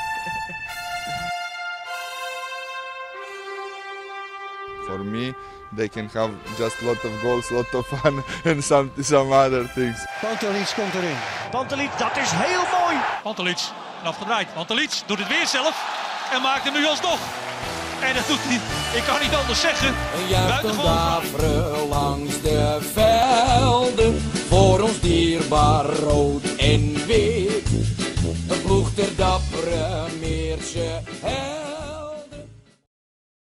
For me, they can have just a lot of goals, a lot of fun and some other things. Pantelic komt erin. Pantelic, dat is heel mooi. Pantelic, en afgedraaid. Pantelic doet het weer zelf en maakt hem nu alsnog. En dat doet hij, ik kan niet anders zeggen. Juichen daveren langs de velden, voor ons dierbaar rood en wit. Een ploeg ter dappere Meerse